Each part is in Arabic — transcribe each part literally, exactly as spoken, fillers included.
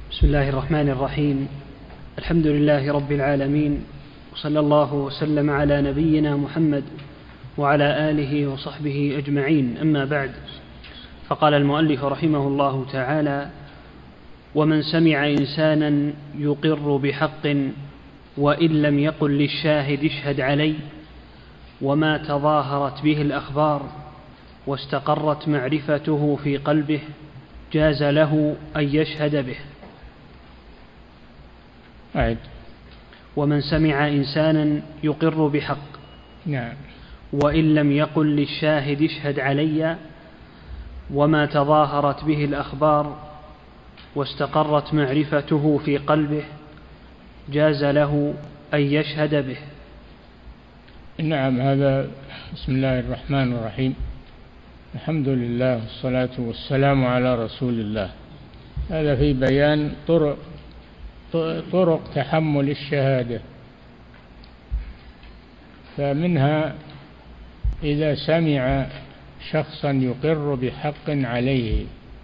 بسم الله الرحمن الرحيم. الحمد لله رب العالمين، وصلى الله وسلم على نبينا محمد وعلى آله وصحبه أجمعين، أما بعد. فقال المؤلف رحمه الله تعالى: ومن سمع إنسانا يقر بحق وإن لم يقل للشاهد اشهد علي، وما تظاهرت به الأخبار واستقرت معرفته في قلبه، جاز له أن يشهد به. أعد. ومن سمع إنسانا يقر بحق نعم. وإن لم يقل للشاهد اشهد علي، وما تظاهرت به الأخبار واستقرت معرفته في قلبه، جاز له أن يشهد به. نعم. هذا بسم الله الرحمن الرحيم، الحمد لله والصلاة والسلام على رسول الله. هذا في بيان طرق طرق تحمل الشهادة. فمنها إذا سمع شخصا يقر بحق عليه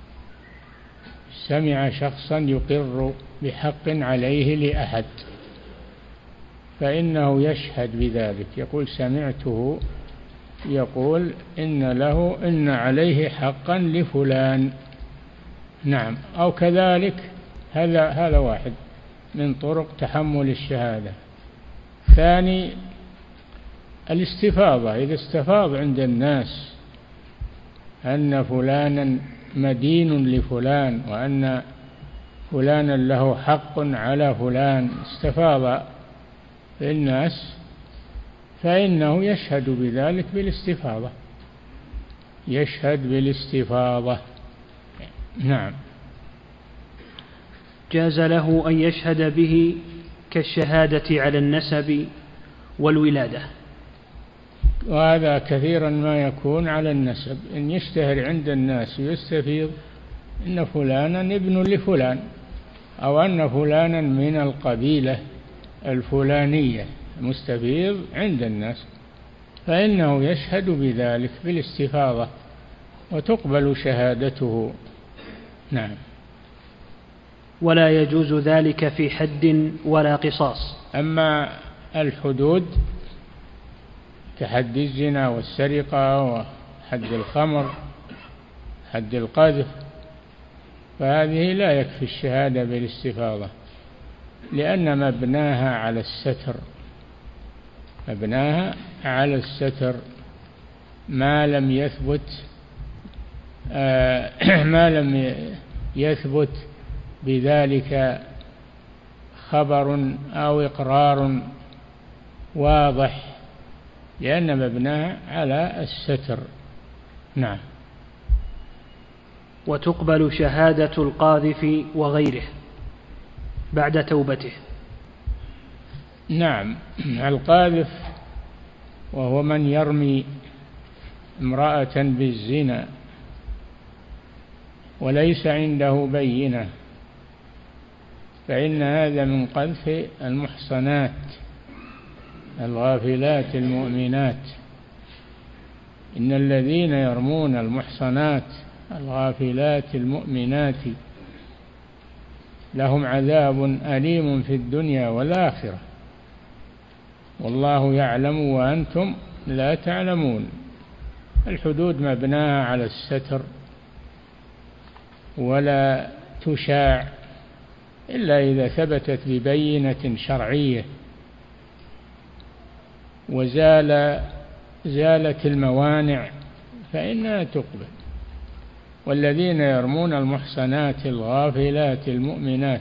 سمع شخصا يقر بحق عليه لأحد، فإنه يشهد بذلك، يقول سمعته يقول إن له إن عليه حقا لفلان. نعم. أو كذلك، هذا هذا واحد من طرق تحمل الشهادة. ثاني الاستفاضة، إذا استفاض عند الناس أن فلانا مدين لفلان وأن فلانا له حق على فلان، استفاض في الناس، فإنه يشهد بذلك بالاستفاضة، يشهد بالاستفاضة. نعم. جاز له أن يشهد به كالشهادة على النسب والولادة. وهذا كثيرا ما يكون على النسب، إن يشتهر عند الناس ويستفيض إن فلانا ابن لفلان، أو أن فلانا من القبيلة الفلانية، مستفيض عند الناس، فإنه يشهد بذلك بالاستفاضة وتقبل شهادته. نعم. ولا يجوز ذلك في حد ولا قصاص. أما الحدود كحد الزنا والسرقة وحد الخمر، حد القذف، فهذه لا يكفي الشهادة بالاستفاضة، لأن مبناها على الستر، مبناها على الستر ما لم يثبت آه ما لم يثبت بذلك خبر أو إقرار واضح، لأن مبناها على الستر. نعم. وتقبل شهادة القاذف وغيره بعد توبته. نعم. القاذف وهو من يرمي امرأة بالزنا وليس عنده بينة، فإن هذا من قذف المحصنات الغافلات المؤمنات. إن الذين يرمون المحصنات الغافلات المؤمنات لهم عذاب أليم في الدنيا والآخرة، والله يعلم وأنتم لا تعلمون. الحدود مبناها على الستر، ولا تشاع إلا إذا ثبتت ببينة شرعية وزال زالت الموانع فإنها تقبل. والذين يرمون المحصنات الغافلات المؤمنات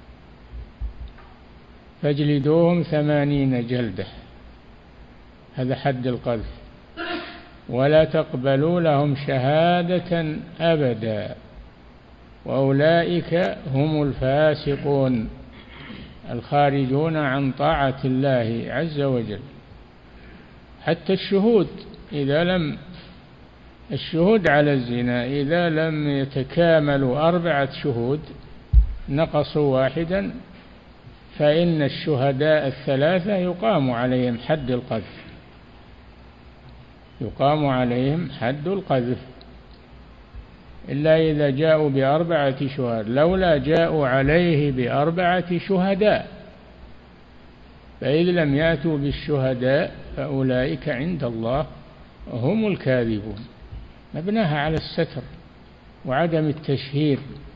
فاجلدوهم ثمانين جلدة، هذا حد القذف، ولا تقبلوا لهم شهادة أبدا، وأولئك هم الفاسقون الخارجون عن طاعة الله عز وجل. حتى الشهود إذا لم الشهود على الزنا إذا لم يتكاملوا أربعة شهود نقصوا واحدا، فإن الشهداء الثلاثة يقام عليهم حد القذف، يقام عليهم حد القذف. إلا إذا جاءوا بأربعة شهداء، لولا جاءوا عليه بأربعة شهداء، فإذ لم يأتوا بالشهداء فأولئك عند الله هم الكاذبون. مبناها على الستر وعدم التشهير،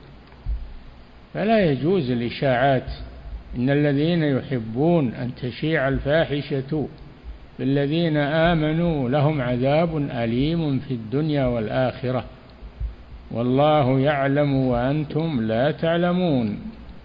فلا يجوز الإشاعات. إن الذين يحبون أن تشيع الفاحشة بالذين آمنوا لهم عذاب أليم في الدنيا والآخرة والله يعلم وأنتم لا تعلمون.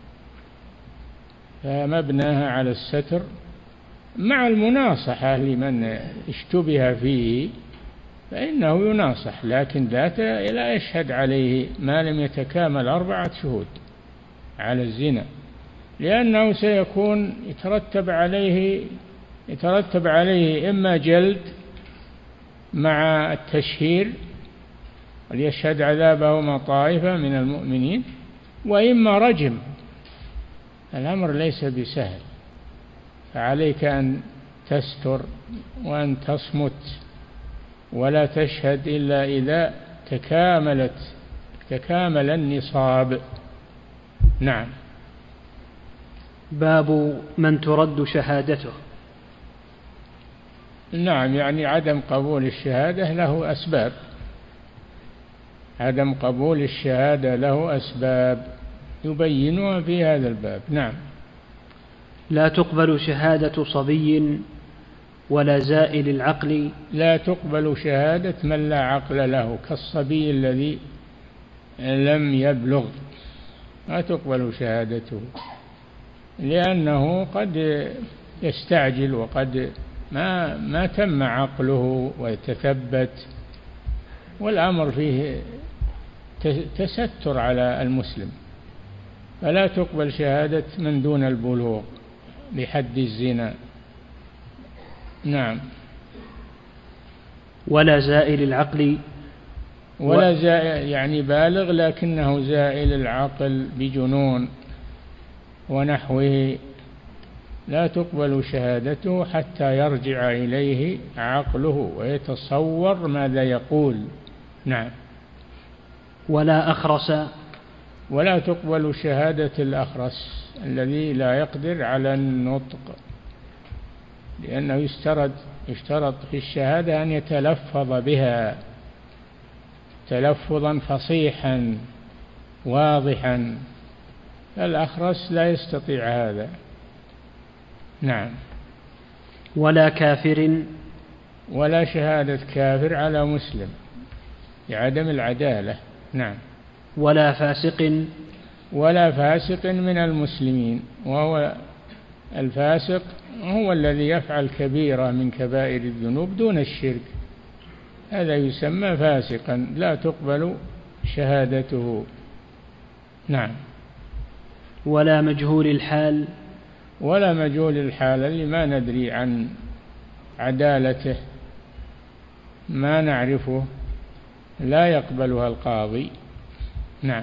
فمبناها على الستر مع المناصحة لمن اشتبه فيه، فإنه يناصح، لكن لا يشهد عليه ما لم يتكامل أربعة شهود على الزنا، لأنه سيكون يترتب عليه يترتب عليه إما جلد مع التشهير وليشهد عذابهما طائفة من المؤمنين، وإما رجم. الأمر ليس بسهل، فعليك أن تستر وأن تصمت ولا تشهد إلا إذا تكاملت تكامل النصاب. نعم. باب من ترد شهادته. نعم، يعني عدم قبول الشهادة له أسباب، عدم قبول الشهادة له أسباب يبينها في هذا الباب. نعم. لا تقبل شهادة صبي ولا زائل العقل. لا تقبل شهادة من لا عقل له، كالصبي الذي لم يبلغ لا تقبل شهادته، لأنه قد يستعجل وقد ما ما تم عقله ويتثبت، والأمر فيه تستر على المسلم، فلا تقبل شهادة من دون البلوغ بحد الزنا. نعم. ولا زائل العقل. ولا زائل يعني بالغ لكنه زائل العقل بجنون ونحوه، لا تقبل شهادته حتى يرجع إليه عقله ويتصور ماذا يقول. نعم. ولا أخرس. ولا تقبل شهادة الأخرس الذي لا يقدر على النطق، لأنه يشترط يشترط في الشهادة أن يتلفظ بها تلفظا فصيحا واضحا، الأخرس لا يستطيع هذا. نعم. ولا كافر. ولا شهادة كافر على مسلم لعدم العدالة. نعم. ولا فاسق. ولا فاسق من المسلمين، وهو الفاسق هو الذي يفعل كبيرة من كبائر الذنوب دون الشرك، هذا يسمى فاسقا لا تقبل شهادته. نعم. ولا مجهول الحال. ولا مجهول الحال اللي ما ندري عن عدالته ما نعرفه لا يقبلها القاضي. نعم.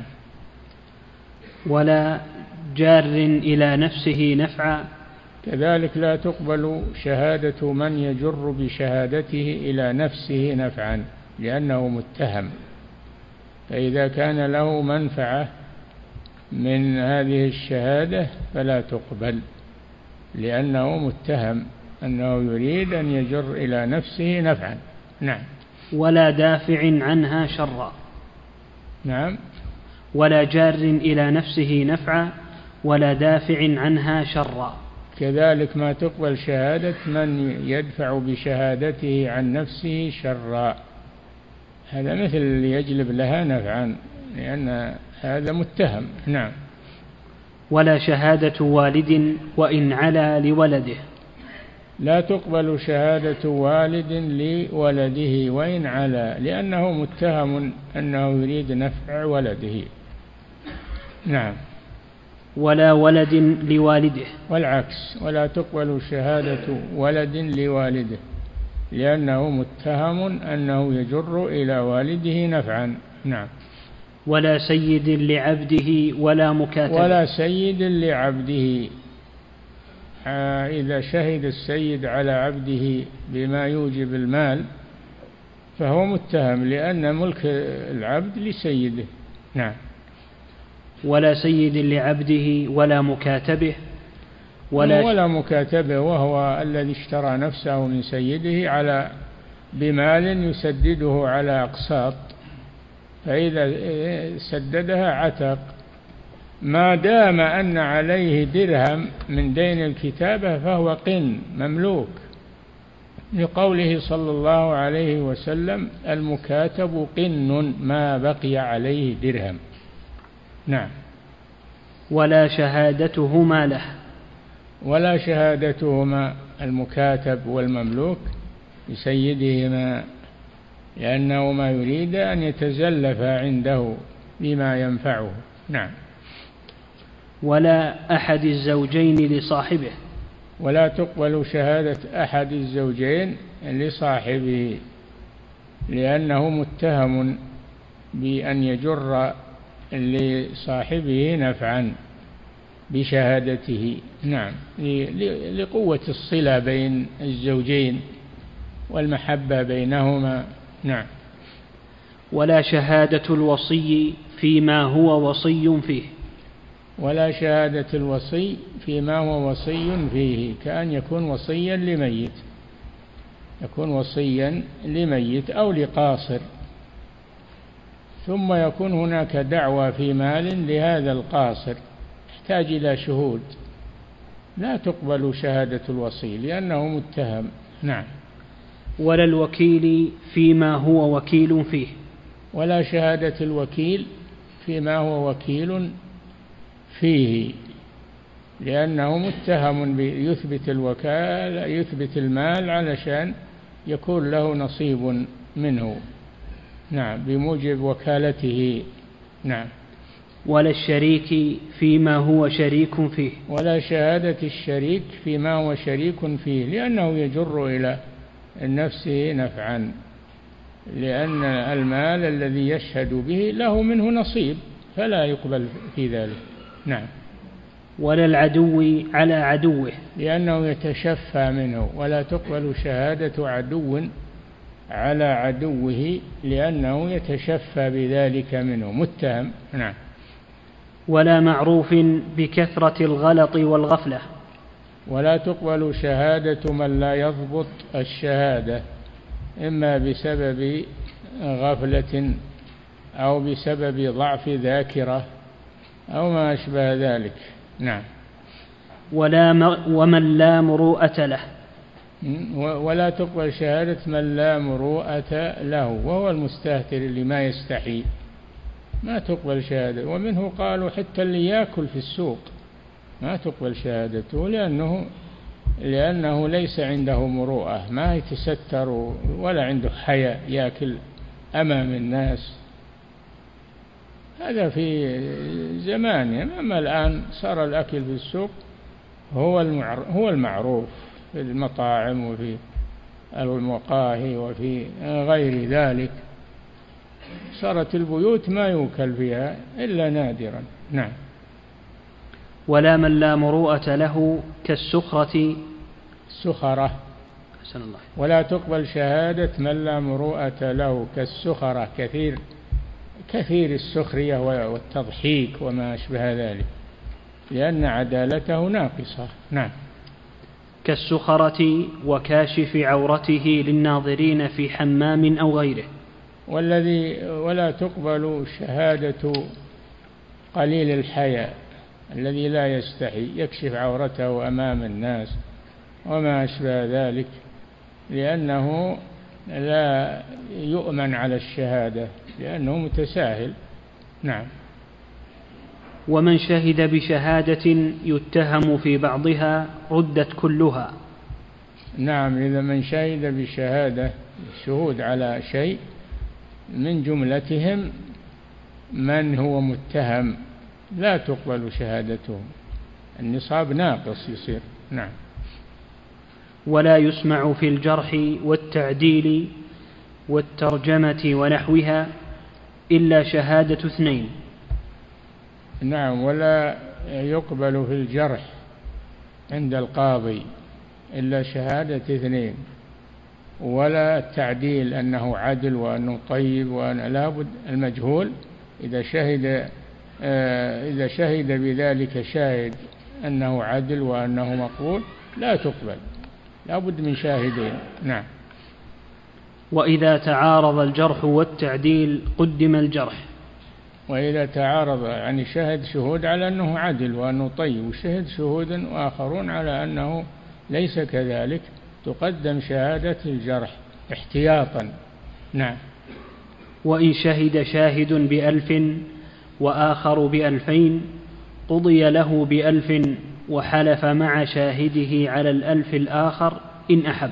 ولا جار إلى نفسه نفعا. كذلك لا تقبل شهادة من يجر بشهادته إلى نفسه نفعا، لأنه متهم، فإذا كان له منفعة من هذه الشهادة فلا تقبل، لأنه متهم أنه يريد أن يجر إلى نفسه نفعا. نعم. ولا دافع عنها شرا. نعم. ولا جار إلى نفسه نفعا ولا دافع عنها شرا. كذلك ما تقبل شهادة من يدفع بشهادته عن نفسه شرا، هذا مثل اللي يجلب لها نفعا، لأن هذا متهم. نعم. ولا شهادة والد وإن علا لولده. لا تقبل شهادة والد لولده وإن علا، لأنه متهم أنه يريد نفع ولده. نعم. ولا ولد لوالده. والعكس، ولا تقبل شهادة ولد لوالده، لأنه متهم أنه يجر إلى والده نفعا. نعم. ولا سيد لعبده ولا مكاتب. ولا سيد لعبده، إذا شهد السيد على عبده بما يوجب المال فهو متهم لأن ملك العبد لسيده. نعم. ولا سيد لعبده ولا مكاتبه ولا, ولا مكاتبه، وهو الذي اشترى نفسه من سيده على بمال يسدده على أقساط، فإذا سددها عتق، ما دام أن عليه درهم من دين الكتابة فهو قن مملوك، لقوله صلى الله عليه وسلم: المكاتب قن ما بقي عليه درهم. نعم. ولا شهادتهما له ولا شهادتهما المكاتب والمملوك لسيدهما، لأنه ما يريد أن يتزلف عنده بما ينفعه. نعم. ولا أحد الزوجين لصاحبه ولا تقبل شهادة أحد الزوجين لصاحبه، لأنه متهم بأن يجر لصاحبه نفعا بشهادته. نعم. لقوة الصلة بين الزوجين والمحبة بينهما. نعم. ولا شهادة الوصي فيما هو وصي فيه ولا شهادة الوصي فيما هو وصي فيه، كأن يكون وصيا لميت، يكون وصيا لميت أو لقاصر، ثم يكون هناك دعوى في مال لهذا القاصر يحتاج إلى شهود، لا تقبل شهادة الوصي لأنه متهم. نعم. ولا الوكيل فيما هو وكيل فيه ولا شهادة الوكيل فيما هو وكيل فيه، لأنه متهم بيثبت الوكالة، يثبت المال علشان يكون له نصيب منه. نعم. بموجب وكالته. نعم. ولا الشريك فيما هو شريك فيه ولا شهادة الشريك فيما هو شريك فيه، لأنه يجر إلى نفسه نفعا، لأن المال الذي يشهد به له منه نصيب فلا يقبل في ذلك. نعم. ولا العدو على عدوه، لأنه يتشفى منه، ولا تقبل شهادة عدو على عدوه لأنه يتشفى بذلك منه، متهم. نعم. ولا معروف بكثرة الغلط والغفلة، ولا تقبل شهادة من لا يضبط الشهادة، إما بسبب غفلة أو بسبب ضعف ذاكرة أو ما أشبه ذلك. نعم. ولا م... ومن لا مروءة له، ولا تقبل شهادة من لا مروءة له، وهو المستهتر اللي ما يستحي، ما تقبل شهادة. ومنه قالوا حتى اللي يأكل في السوق ما تقبل شهادته، لأنه لأنه ليس عنده مروءة، ما يتستر ولا عنده حياء يأكل أمام الناس. هذا في زمان، أما الآن صار الأكل في السوق هو هو المعروف في المطاعم وفي المقاهي وفي غير ذلك. صارت البيوت ما يوكل فيها إلا نادرا. نعم. ولا من لا مروءة له كالسخرة السخرة. حسن الله. ولا تقبل شهادة من لا مروءة له كالسخرة، كثير كثير السخرية والتضحيك وما أشبه ذلك، لأن عدالته ناقصة. نعم. كالسخرة وكاشف عورته للناظرين في حمام أو غيره. والذي ولا تقبل شهادة قليل الحياء الذي لا يستحي يكشف عورته أمام الناس وما أشبه ذلك، لأنه لا يؤمن على الشهادة لأنه متساهل. نعم. ومن شهد بشهادة يتهم في بعضها ردت كلها. نعم. إذا من شهد بشهادة، الشهود على شيء من جملتهم من هو متهم لا تقبل شهادته، النصاب ناقص يصير. نعم. ولا يسمع في الجرح والتعديل والترجمة ونحوها إلا شهادة اثنين. نعم. ولا يقبل في الجرح عند القاضي إلا شهادة اثنين، ولا التعديل أنه عدل وأنه طيب وأنه لابد المجهول إذا شهد إذا شهد بذلك شاهد أنه عدل وأنه مقبول لا تقبل، لابد من شاهدين. نعم. وإذا تعارض الجرح والتعديل قدم الجرح. وإذا تعارض يعني شهد شهود على أنه عدل وأنه طيب، وشهد شهود آخرون على أنه ليس كذلك، تقدم شهادة الجرح احتياطا. نعم. وإن شهد شاهد بألف وآخر بألفين قضي له بألف وحلف مع شاهده على الألف الآخر إن أحب.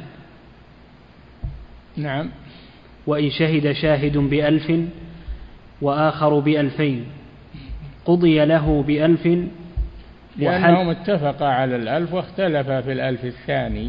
نعم. وإن شهد شاهد بألف وآخر بألفين قضي له بألف لأنهم اتفقا على الألف واختلفا في الألف الثاني،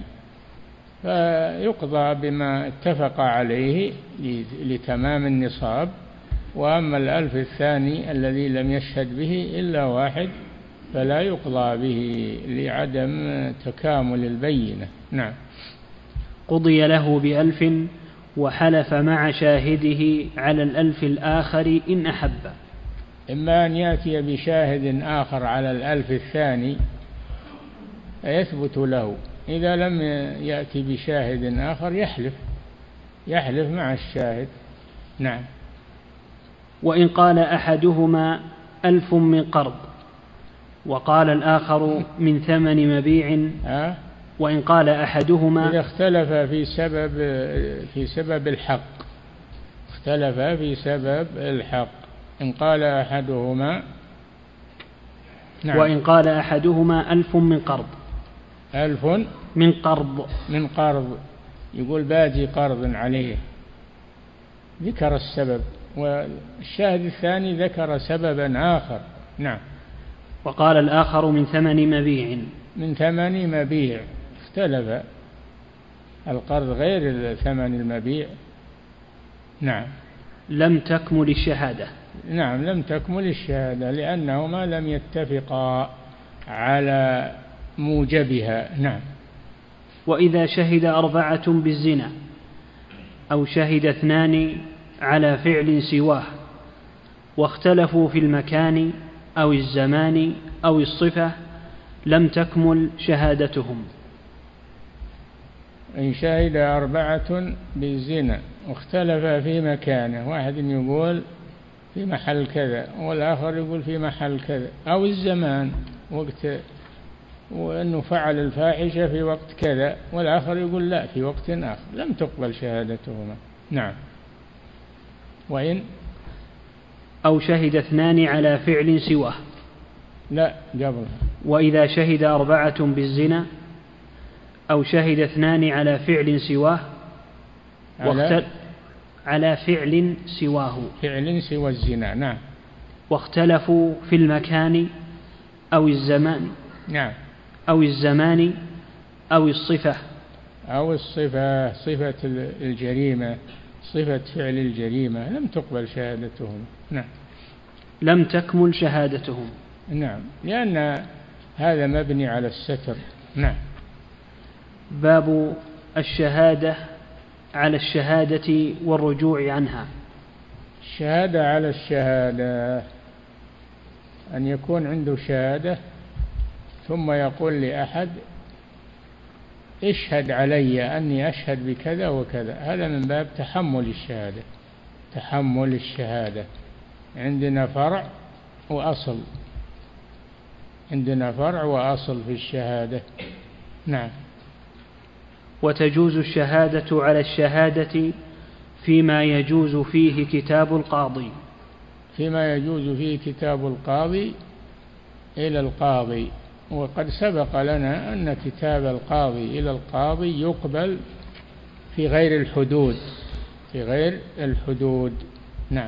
فيقضى بما اتفق عليه لتمام النصاب. وأما الألف الثاني الذي لم يشهد به إلا واحد فلا يقضى به لعدم تكامل البينة. نعم. قضي له بألف وحلف مع شاهده على الألف الآخر إن أحب. إما أن يأتي بشاهد آخر على الألف الثاني يثبت له، إذا لم يأتي بشاهد آخر يحلف يحلف مع الشاهد. نعم. وإن قال أحدهما ألف من قرض وقال الآخر من ثمن مبيع. أه؟ وإن قال أحدهما إذا اختلف في سبب في سبب الحق اختلف في سبب الحق إن قال أحدهما. نعم. وإن قال أحدهما ألف من قرض ألف من قرض من قرض يقول باجي قرض عليه، ذكر السبب، والشاهد الثاني ذكر سببا آخر. نعم. وقال الآخر من ثمن مبيع من ثمن مبيع اختلف، القرض غير ثمن المبيع. نعم. لم تكمل الشهادة. نعم لم تكمل الشهادة لأنهما لم يتفقا على موجبها. نعم. وإذا شهد أربعة بالزنا أو شهد اثنان على فعل سواه واختلفوا في المكان أو الزمان أو الصفة لم تكمل شهادتهم. إن شهد أربعة بالزنا واختلف في مكانه، واحد يقول في محل كذا والآخر يقول في محل كذا، أو الزمان وقت وأنه فعل الفاحشة في وقت كذا والآخر يقول لا في وقت آخر، لم تقبل شهادتهما. نعم. وإن أو شهد اثنان على فعل سواه. لا قبل. وإذا شهد أربعة بالزنا أو شهد اثنان على فعل سواه على, على فعل سواه فعل سوى الزنا. نعم. واختلفوا في المكان أو الزمان. نعم. أو الزمان أو الصفة. أو الصفة، صفة الجريمة، صفة فعل الجريمة، لم تقبل شهادتهم. نعم. لم تكمل شهادتهم. نعم، لأن هذا مبني على الستر. نعم. باب الشهادة على الشهادة والرجوع عنها. الشهادة على الشهادة أن يكون عنده شهادة ثم يقول لأحد اشهد علي أني أشهد بكذا وكذا، هذا من باب تحمل الشهادة. تحمل الشهادة عندنا فرع وأصل، عندنا فرع وأصل في الشهادة. نعم. وتجوز الشهادة على الشهادة فيما يجوز فيه كتاب القاضي. فيما يجوز فيه كتاب القاضي إلى القاضي، وقد سبق لنا أن كتاب القاضي إلى القاضي يقبل في غير الحدود، في غير الحدود. نعم.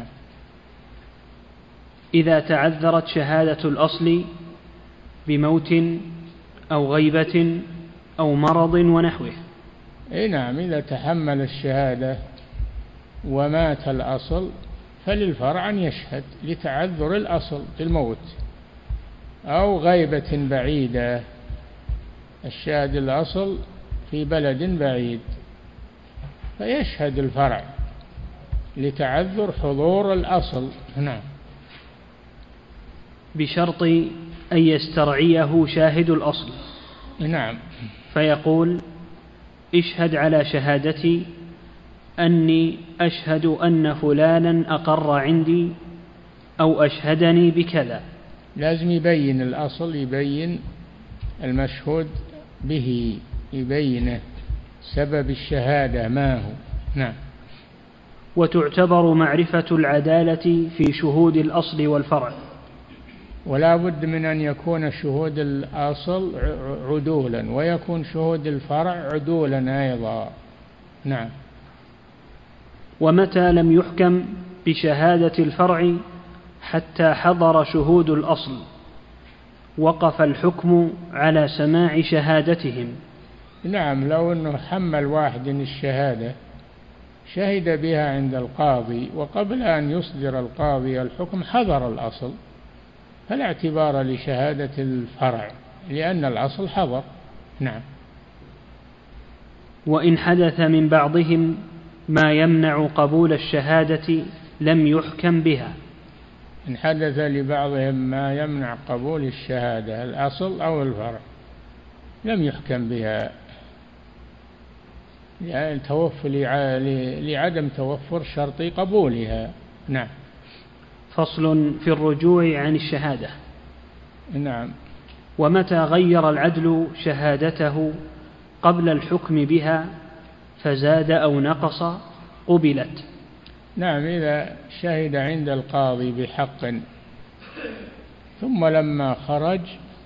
إذا تعذرت شهادة الأصل بموت أو غيبة أو مرض ونحوه. أي نعم، إذا تحمل الشهادة ومات الأصل فللفرع أن يشهد لتعذر الأصل بالموت أو غيبة بعيدة، الشاهد الأصل في بلد بعيد فيشهد الفرع لتعذر حضور الأصل. نعم. بشرط أن يسترعيه شاهد الأصل. نعم. فيقول: اشهد على شهادتي أني أشهد أن فلانا أقر عندي أو أشهدني بكذا. لازم يبين الأصل، يبين المشهود به، يبين سبب الشهادة ما هو. نعم. وتعتبر معرفة العدالة في شهود الأصل والفرع. ولا بد من أن يكون شهود الأصل عدولا، ويكون شهود الفرع عدولا أيضا. نعم. ومتى لم يحكم بشهادة الفرع حتى حضر شهود الأصل وقف الحكم على سماع شهادتهم. نعم. لو أنه حمل واحد الشهادة شهد بها عند القاضي، وقبل أن يصدر القاضي الحكم حضر الأصل، فلا اعتبار لشهادة الفرع لأن الأصل حضر. نعم. وإن حدث من بعضهم ما يمنع قبول الشهادة لم يحكم بها. إن حدث لبعضهم ما يمنع قبول الشهادة، الأصل أو الفرع، لم يحكم بها لعدم توفر شرط قبولها. نعم. فصل في الرجوع عن الشهادة. نعم. ومتى غير العدل شهادته قبل الحكم بها فزاد أو نقص قبلت. نعم. إذا شهد عند القاضي بحق ثم لما خرج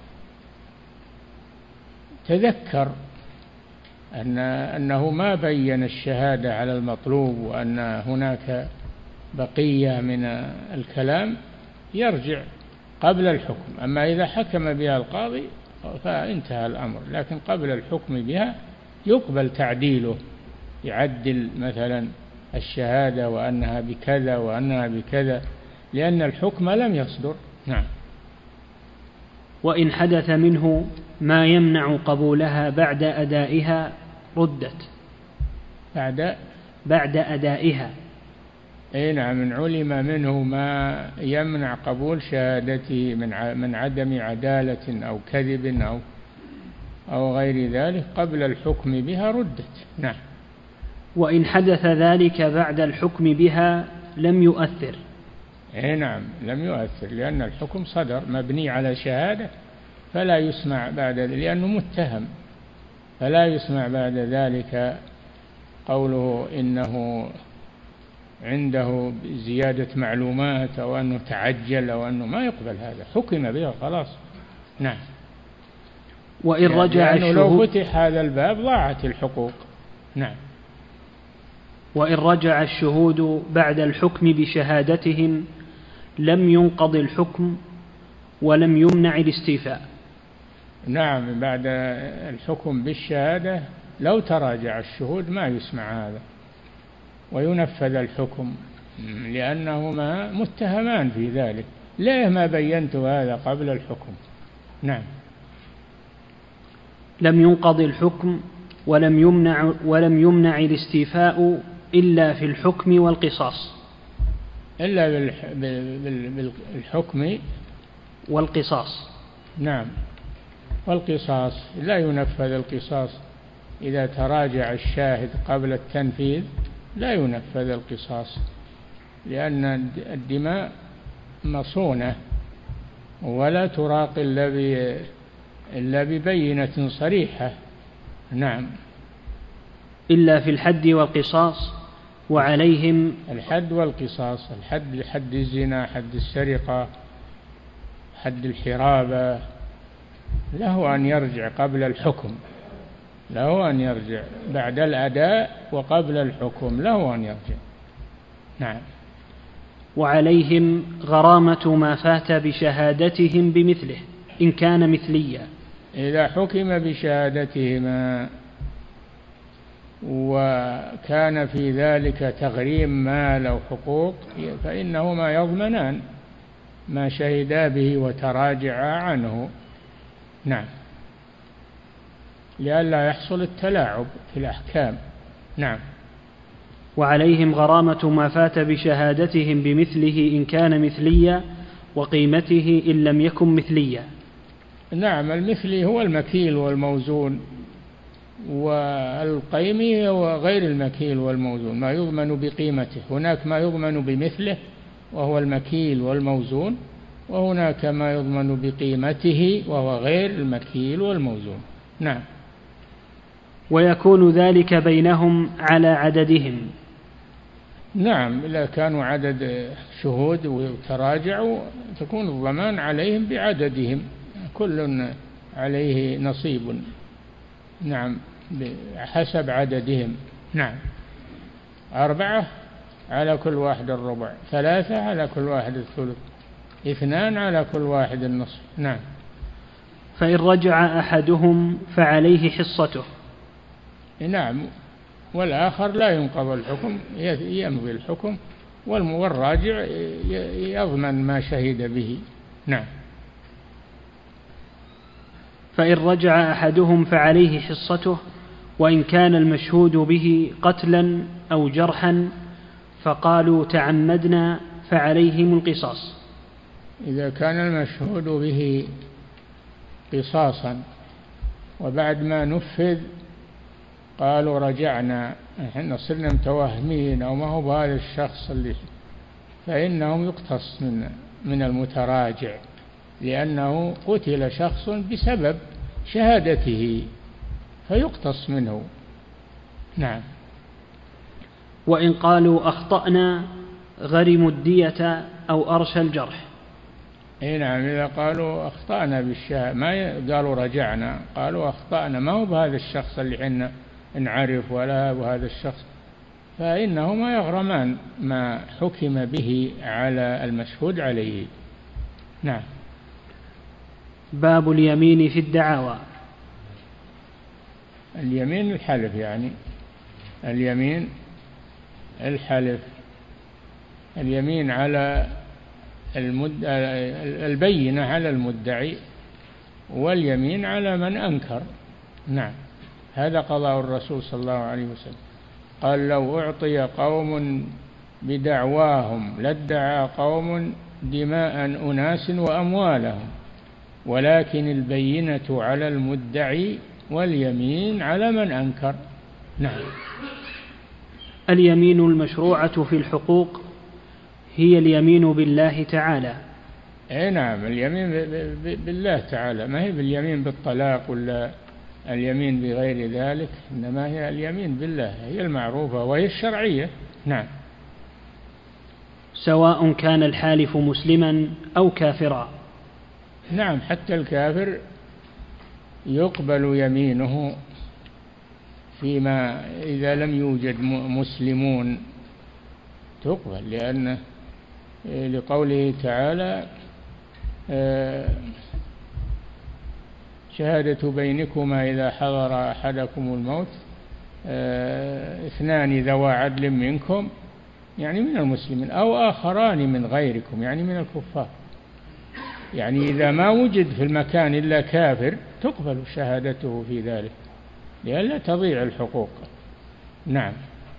تذكر أن أنه ما بين الشهادة على المطلوب وأن هناك بقية من الكلام، يرجع قبل الحكم. أما إذا حكم بها القاضي فانتهى الأمر، لكن قبل الحكم بها يقبل تعديله، يعدل مثلا الشهادة وأنها بكذا وأنها بكذا، لأن الحكم لم يصدر. نعم. وإن حدث منه ما يمنع قبولها بعد أدائها ردت. بعد بعد أدائها. أي نعم. من علم منه ما يمنع قبول شهادته من من عدم عدالة أو كذب أو أو غير ذلك قبل الحكم بها ردت. نعم. وإن حدث ذلك بعد الحكم بها لم يؤثر. أي نعم. لم يؤثر، لأن الحكم صدر مبني على شهادة، فلا يسمع بعد ذلك لأنه متهم، فلا يسمع بعد ذلك قوله إنه عنده زيادة معلومات أو أنه تعجل أو أنه ما يقبل هذا، حكم بها خلاص. نعم. وإن رجع الشهود لو فتح هذا الباب ضاعت الحقوق. نعم. وإن رجع الشهود بعد الحكم بشهادتهم لم ينقض الحكم ولم يمنع الاستيفاء. نعم. بعد الحكم بالشهادة لو تراجع الشهود ما يسمع هذا وينفذ الحكم، لأنهما متهمان في ذلك. ليه ما بينت هذا قبل الحكم؟ نعم. لم ينقض الحكم ولم يمنع ولم يمنع الاستيفاء إلا في الحكم والقصاص. إلا بالحكم والقصاص. نعم. والقصاص لا ينفذ القصاص إذا تراجع الشاهد قبل التنفيذ، لا ينفذ القصاص، لأن الدماء مصونة ولا تراق إلا ببينة صريحة. نعم. إلا في الحد والقصاص. وعليهم الحد والقصاص. الحد لحد الزنا، حد السرقة، حد الحرابة، له أن يرجع قبل الحكم، له أن يرجع بعد الأداء وقبل الحكم، له أن يرجع. نعم. وعليهم غرامة ما فات بشهادتهم بمثله إن كان مثليا. إذا حكم بشهادتهما وكان في ذلك تغريم مال أو حقوق فإنهما يضمنان ما شهدا به وتراجعا عنه. نعم. لئلا يحصل التلاعب في الأحكام. نعم. وعليهم غرامة ما فات بشهادتهم بمثله إن كان مثليا، وقيمته إن لم يكن مثليا. نعم، المثلي هو المكيل والموزون، والقيمي هو غير المكيل والموزون، ما يضمن بقيمته. هناك ما يضمن بمثله وهو المكيل والموزون، وهناك ما يضمن بقيمته وهو غير المكيل والموزون. نعم. ويكون ذلك بينهم على عددهم. نعم، إذا كانوا عدد شهود وتراجعوا تكون الضمان عليهم بعددهم، كل عليه نصيب. نعم، حسب عددهم. نعم، أربعة على كل واحد الربع، ثلاثة على كل واحد الثلث، اثنان على كل واحد النصف. نعم. فإن رجع أحدهم فعليه حصته. نعم، والآخر لا ينقض الحكم، يمضي الحكم، والراجع يضمن ما شهد به. نعم. فإن رجع أحدهم فعليه حصته، وإن كان المشهود به قتلا أو جرحا فقالوا تعمدنا فعليهم القصاص. إذا كان المشهود به قصاصا وبعد ما نفذ قالوا رجعنا، احنا صرنا متوهمين أو ما هو بهذا الشخص اللي، فإنهم يقتص من من المتراجع، لأنه قتل شخص بسبب شهادته فيقتص منه. نعم. وإن قالوا أخطأنا غرموا الدية أو أرشى الجرح. اي نعم، إذا قالوا أخطأنا بالشهادة، ما قالوا رجعنا، قالوا أخطأنا، ما هو بهذا الشخص اللي حنا نعرف ولا بهذا الشخص، فإنهما يغرمان ما حكم به على المشهود عليه. نعم. باب اليمين في الدعاوى. اليمين الحلف، يعني اليمين الحلف، اليمين على المد... البينة على المدعي، واليمين على من أنكر. نعم، هذا قضاء الرسول صلى الله عليه وسلم، قال لو أعطي قوم بدعواهم لادعى قوم دماء أناس وأموالهم، ولكن البينة على المدعي واليمين على من أنكر. نعم. اليمين المشروعة في الحقوق هي اليمين بالله تعالى. اي نعم، اليمين بالله تعالى، ما هي باليمين بالطلاق ولا اليمين بغير ذلك، إنما هي اليمين بالله، هي المعروفة وهي الشرعية. نعم. سواء كان الحالف مسلما أو كافرا. نعم، حتى الكافر يقبل يمينه فيما إذا لم يوجد مسلمون تقبل، لأن لقوله تعالى شهادة بينكما إذا حضر أحدكم الموت اثنان ذوى عدل منكم، يعني من المسلمين، أو آخران من غيركم، يعني من الكفار. يعني إذا ما وجد في المكان إلا كافر تقبل شهادته في ذلك لئلا تضيع الحقوق. نعم.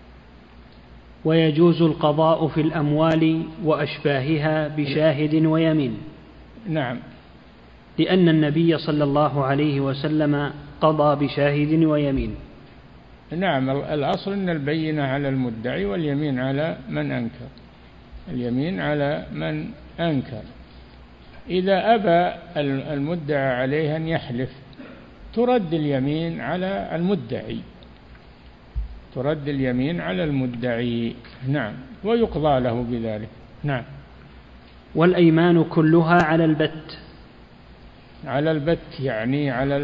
ويجوز القضاء في الأموال وأشباهها بشاهد ويمين. نعم، لأن النبي صلى الله عليه وسلم قضى بشاهد ويمين. نعم، الأصل أن البينة على المدعي واليمين على من أنكر، اليمين على من أنكر. إذا أبى المدعى عليه أن يحلف ترد اليمين على المدعي، ترد اليمين على المدعي. نعم، ويقضى له بذلك. نعم. والأيمان كلها على البت. على البت يعني على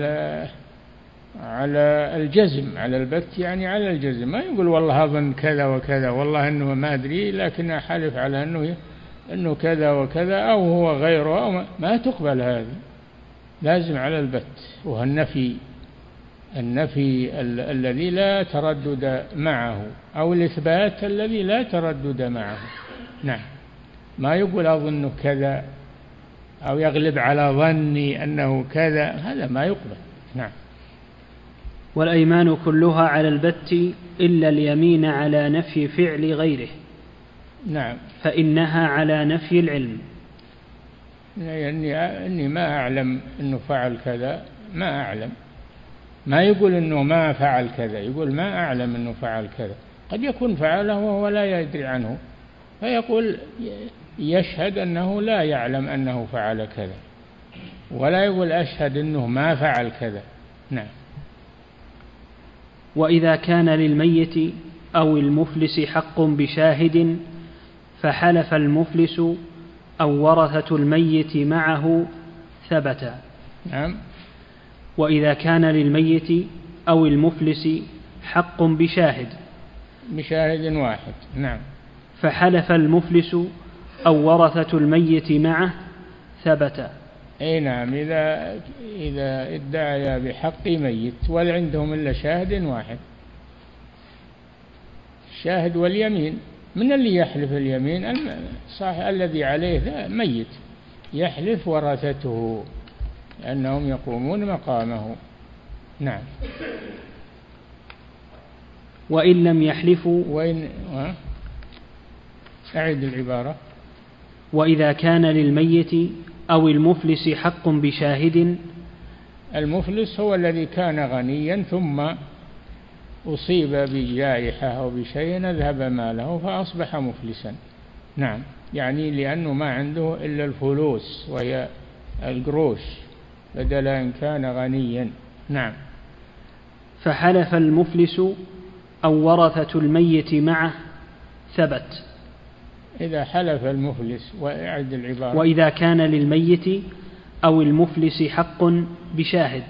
على الجزم، على البت يعني على الجزم، ما يقول والله أظن كذا وكذا، والله أنه ما أدري لكن أحلف على أنه أنه كذا وكذا أو هو غيره أو ما, ما تقبل هذه، لازم على البت. وهو النفي، النفي ال- الذي لا تردد معه، أو الإثبات الذي لا تردد معه. نعم، ما يقول أظن كذا أو يغلب على ظني أنه كذا، هذا ما يقبل. نعم. والأيمان كلها على البت إلا اليمين على نفي فعل غيره. نعم. فإنها على نفي العلم. يعني أني ما أعلم أنه فعل كذا، ما أعلم، ما يقول أنه ما فعل كذا، يقول ما أعلم أنه فعل كذا. قد يكون فعله وهو لا يدري عنه، فيقول يشهد أنه لا يعلم أنه فعل كذا، ولا يقول أشهد أنه ما فعل كذا. نعم. وإذا كان للميت أو المفلس حق بشاهد فحلف المفلس أو ورثة الميت معه ثبت. نعم. وإذا كان للميت أو المفلس حق بشاهد بشاهد واحد. نعم. فحلف المفلس أو ورثة الميت معه ثبت. أي نعم. إذا إذا ادعي بحق ميت ولا عندهم إلا شاهد واحد، الشاهد واليمين، من اللي يحلف اليمين؟ صاحب الذي عليه ميت، يحلف ورثته لأنهم يقومون مقامه. نعم. وإن لم يحلفوا وإن أعد العبارة. وإذا كان للميت أو المفلس حق بشاهد. المفلس هو الذي كان غنيا ثم أصيب بجائحة أو بشيء أذهب ماله فأصبح مفلسا. نعم. يعني لأنه ما عنده إلا الفلوس وهي القروش بدل أن كان غنيا. نعم. فحلف المفلس أو ورثة الميت معه ثبت. إذا حلف المفلس. وأعد العبارة. وإذا كان للميت أو المفلس حق بشاهد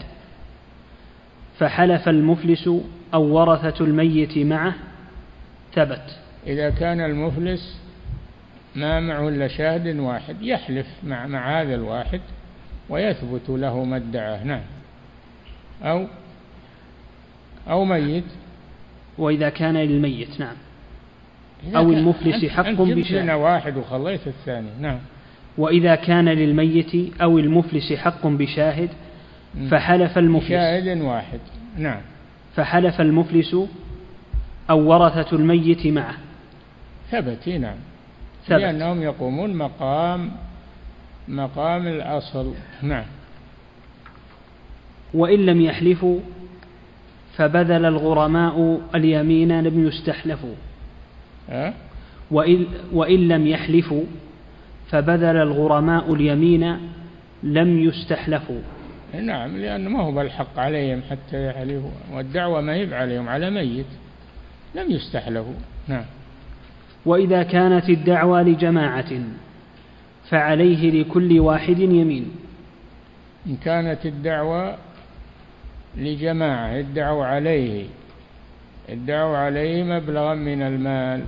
فحلف المفلس أو ورثة الميت معه ثبت. إذا كان المفلس ما معه إلا شاهد واحد يحلف مع, مع هذا الواحد ويثبت له ما ادعاه. نعم. أو أو ميت. وإذا كان للميت. نعم. أو المفلس حق بشاهد. واحد وخليت الثاني. نعم. وإذا كان للميت أو المفلس حق بشاهد فحلف المفلس. شاهد واحد. نعم. فحلف المفلس أو ورثة الميت معه ثبت. نعم. ثبت. لأنهم يقومون مقام مقام الأصل. نعم. وإن لم يحلفوا فبذل الغرماء اليمين لم يستحلفوا. أه؟ وإن, وإن لم يحلفوا فبذل الغرماء اليمين لم يستحلفوا. نعم. لأنه ما هو بالحق عليهم حتى يحلفوا، والدعوة ما هي عليهم، على ميت، لم يستحلفوا. نعم. وإذا كانت الدعوة لجماعة فعليه لكل واحد يمين. إن كانت الدعوة لجماعة الدعوة عليه الدعوة عليه مبلغا من المال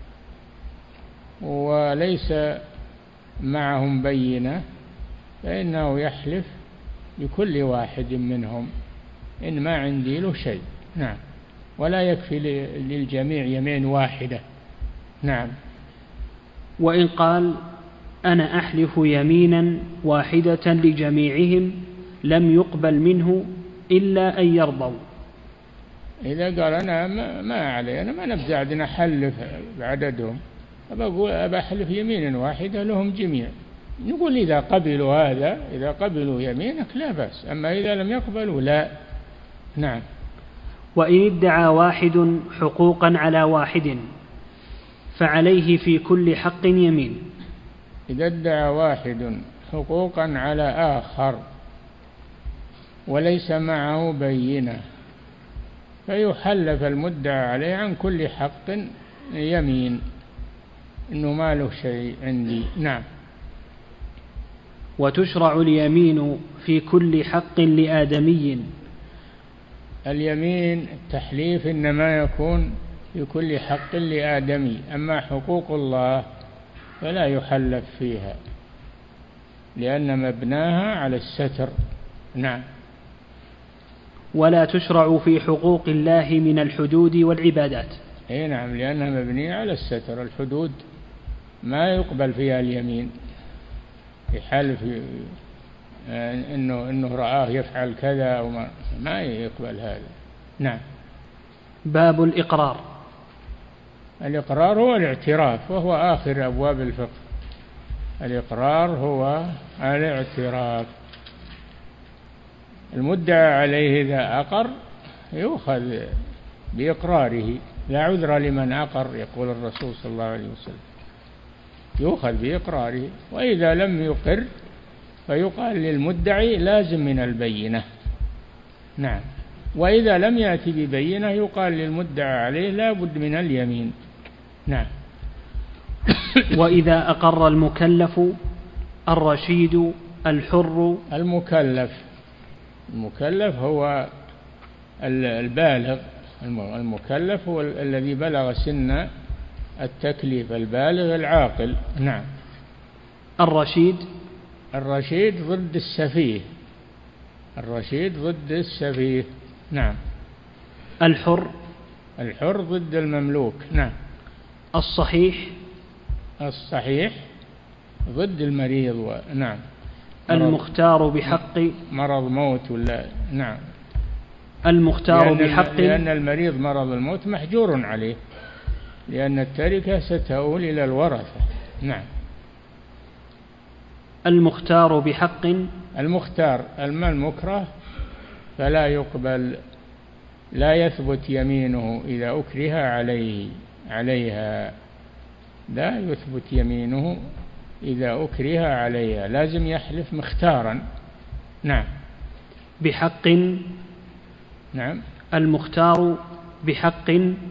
وليس معهم بينة فإنه يحلف لكل واحد منهم إن ما عندي له شيء. نعم. ولا يكفي للجميع يمين واحدة. نعم. وإن قال أنا أحلف يمينا واحدة لجميعهم لم يقبل منه إلا أن يرضوا. إذا قال أنا ما علي، أنا ما نبزعد أحلف بعددهم، أبقول أحلف يمينا واحدة لهم جميع، نقول إذا قبلوا هذا، إذا قبلوا يمينك لا بأس، أما إذا لم يقبلوا لا. نعم. وإن ادعى واحد حقوقا على واحد فعليه في كل حق يمين. إذا ادعى واحد حقوقا على آخر وليس معه بينة فيحلف المدعى عليه عن كل حق يمين إنه ما له شيء عندي. نعم. وتشرع اليمين في كل حق لآدمي. اليمين التحليف إنما يكون في كل حق لآدمي، أما حقوق الله فلا يحلف فيها لأن مبناها على الستر. نعم. ولا تشرع في حقوق الله من الحدود والعبادات. أي نعم. لأنها مبنية على الستر. الحدود ما يقبل فيها اليمين، يحلف إنه إنه رآه يفعل كذا وما ما يقبل هذا. نعم. باب الإقرار. الإقرار هو الاعتراف، وهو آخر أبواب الفقه. الإقرار هو الاعتراف. المدعى عليه إذا أقر يؤخذ بإقراره، لا عذر لمن أقر، يقول الرسول صلى الله عليه وسلم، يؤخذ بإقراره. وإذا لم يقر فيقال للمدعي لازم من البينة. نعم. وإذا لم يأتي ببينة يقال للمدعى عليه لا بد من اليمين. نعم. وإذا أقر المكلف الرشيد الحر. المكلف المكلف هو البالغ. المكلف هو الذي بلغ سن التكليف، البالغ العاقل. نعم. الرشيد الرشيد ضد السفيه. الرشيد ضد السفيه. نعم. الحر الحر ضد المملوك. نعم. الصحيح الصحيح ضد المريض. و... نعم. المختار بحق مرض موت ولا. نعم. المختار لأن بحق لأن المريض مرض الموت محجور عليه، لأن التركة ستؤول إلى الورثة. نعم. المختار بحق. المختار المال المكره فلا يقبل، لا يثبت يمينه إذا أكره عليه عليها لا يثبت يمينه إذا أكره عليها، لازم يحلف مختارا. نعم. بحق. نعم. المختار بحق.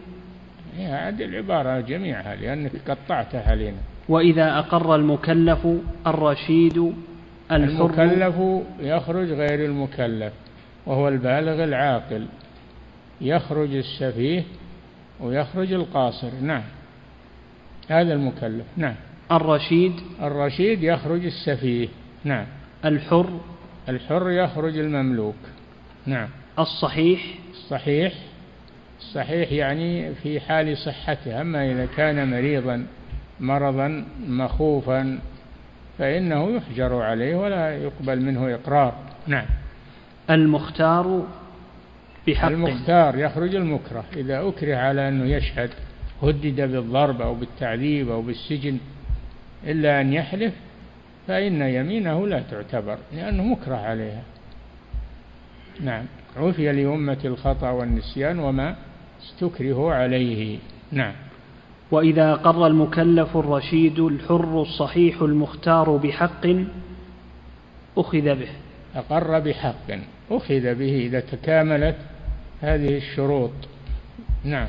هذه العبارة جميعها لأنك قطعتها علينا. وإذا أقر المكلف الرشيد الحر. المكلف يخرج غير المكلف وهو البالغ العاقل، يخرج السفيه ويخرج القاصر. نعم. هذا المكلف. نعم. الرشيد الرشيد يخرج السفيه. نعم. الحر الحر يخرج المملوك. نعم. الصحيح الصحيح الصحيح يعني في حال صحته، أما إذا كان مريضا مرضا مخوفا فإنه يحجر عليه ولا يقبل منه إقرار. نعم. المختار بحق. المختار يخرج المكره، إذا أكره على أنه يشهد هدد بالضرب أو بالتعذيب أو بالسجن إلا أن يحلف فإن يمينه لا تعتبر لأنه مكره عليها. نعم. عفي لأمة الخطأ والنسيان وما استكرهوا عليه. نعم. وإذا أقر المكلف الرشيد الحر الصحيح المختار بحق أخذ به. أقر بحق أخذ به إذا تكاملت هذه الشروط. نعم.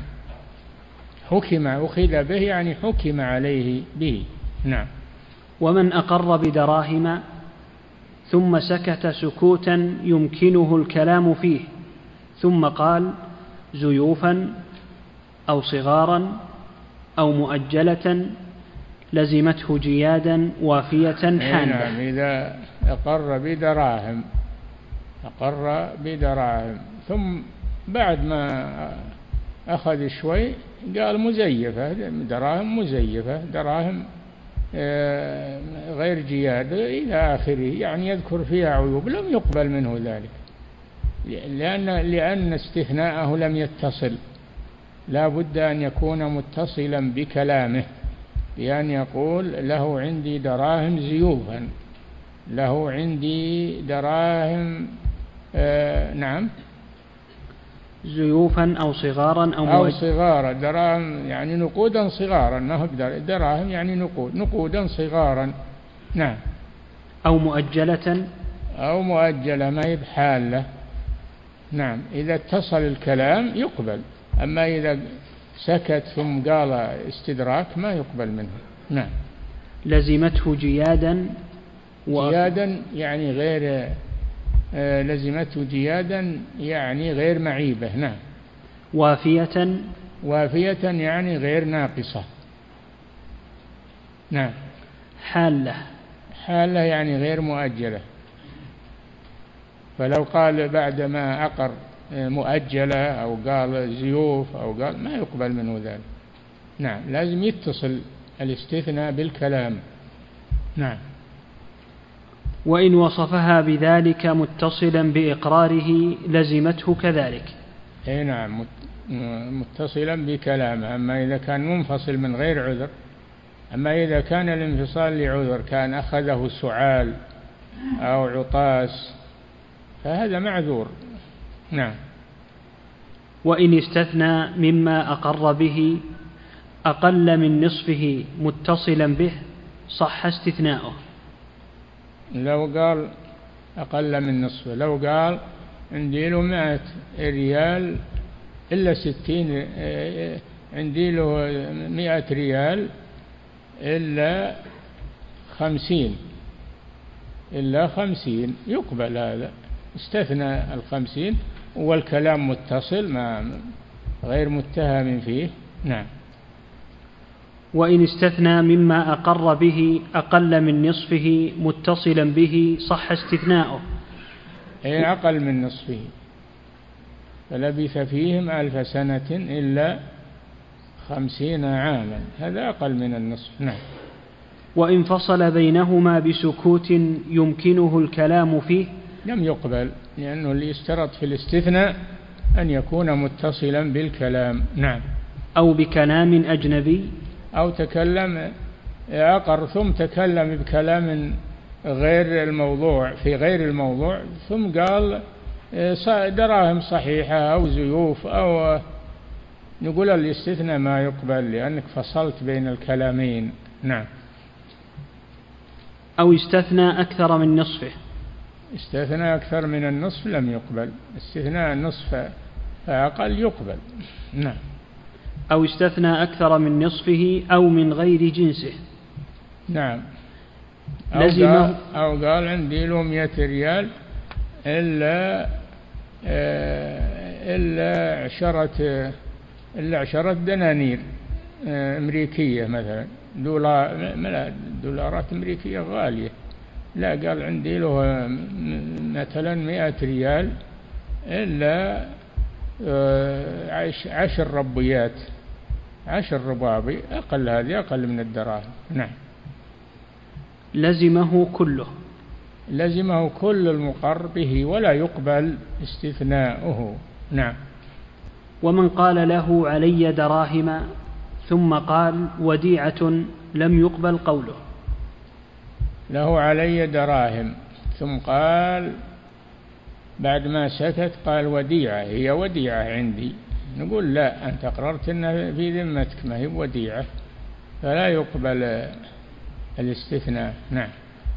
حكم أخذ به يعني حكم عليه به. نعم. ومن أقر بدراهم ثم سكت سكوتا يمكنه الكلام فيه ثم قال زيوفا أو صغارا أو مؤجلة لزمته جيادا وافية حالة. نعم. إذا أقر بدراهم أقر بدراهم ثم بعد ما أخذ شوي قال مزيفة، دراهم مزيفة، دراهم غير جياد إلى آخره، يعني يذكر فيها عيوب، لم يقبل منه ذلك لأن لأن استثناءه لم يتصل، لا بد أن يكون متصلا بكلامه، بأن يقول له عندي دراهم زيوفا، له عندي دراهم آه نعم زيوفا أو صغارا أو, أو صغارا، دراهم يعني نقودا صغارا، ما هو دراهم يعني نقود نقودا صغارا. نعم. أو مؤجلة أو مؤجلة ما هي بحالة. نعم. إذا اتصل الكلام يقبل، أما إذا سكت ثم قال استدراك ما يقبل منه. نعم. لزمته جيادا و... جيادا يعني غير آه لزمته جيادا يعني غير معيبة. نعم. وافية وافية يعني غير ناقصة. نعم. حالة حالة يعني غير مؤجلة، فلو قال بعدما أقر مؤجلة أو قال زيوف أو قال ما يقبل منه ذلك. نعم. لازم يتصل الاستثناء بالكلام. نعم. وإن وصفها بذلك متصلا بإقراره لزمته كذلك. أي نعم متصلا بكلامه. أما إذا كان منفصل من غير عذر، أما إذا كان الانفصال لعذر كان أخذه سعال أو عطاس فهذا معذور. نعم. وإن استثنى مما أقر به أقل من نصفه متصلا به صح استثناؤه. لو قال أقل من نصفه، لو قال عندي له مائة ريال إلا ستين، عندي له مائة ريال إلا خمسين، إلا خمسين يقبل هذا، استثنى الخمسين والكلام متصل ما غير متهم فيه. نعم. وإن استثنى مما أقر به أقل من نصفه متصلا به صح استثناؤه. أي أقل من نصفه، فلبث فيهم ألف سنة إلا خمسين عاما، هذا أقل من النصف. نعم. وإن فصل بينهما بسكوت يمكنه الكلام فيه لم يقبل، لأنه اللي يشترط في الاستثناء أن يكون متصلا بالكلام. نعم. أو بكلام أجنبي، أو تكلم أقر ثم تكلم بكلام غير الموضوع في غير الموضوع، ثم قال دراهم صحيحة أو زيوف، أو نقول الاستثناء ما يقبل لأنك فصلت بين الكلامين. نعم. أو استثنى أكثر من نصفه، استثنى أكثر من النصف لم يقبل، استثناء النصف فأقل يقبل. نعم. أو استثنى أكثر من نصفه أو من غير جنسه. نعم. أو قال, أو قال عندي له مئة ريال إلا إلا عشرة إلا عشرة دنانير أمريكية مثلا، دولار دولارات أمريكية غالية، لا قال عندي له مثلا مئة ريال إلا عشر ربيات، عشر ربابي، أقل هذه أقل من الدراهم. نعم. لزمه كله، لزمه كل المقر به ولا يقبل استثناؤه. نعم. ومن قال له علي دراهم ثم قال وديعة لم يقبل قوله. له علي دراهم ثم قال بعد ما سكت قال وديعة، هي وديعة عندي، نقول لا، أنت أقررت أنها في ذمتك ما هي وديعة، فلا يقبل الاستثناء. نعم.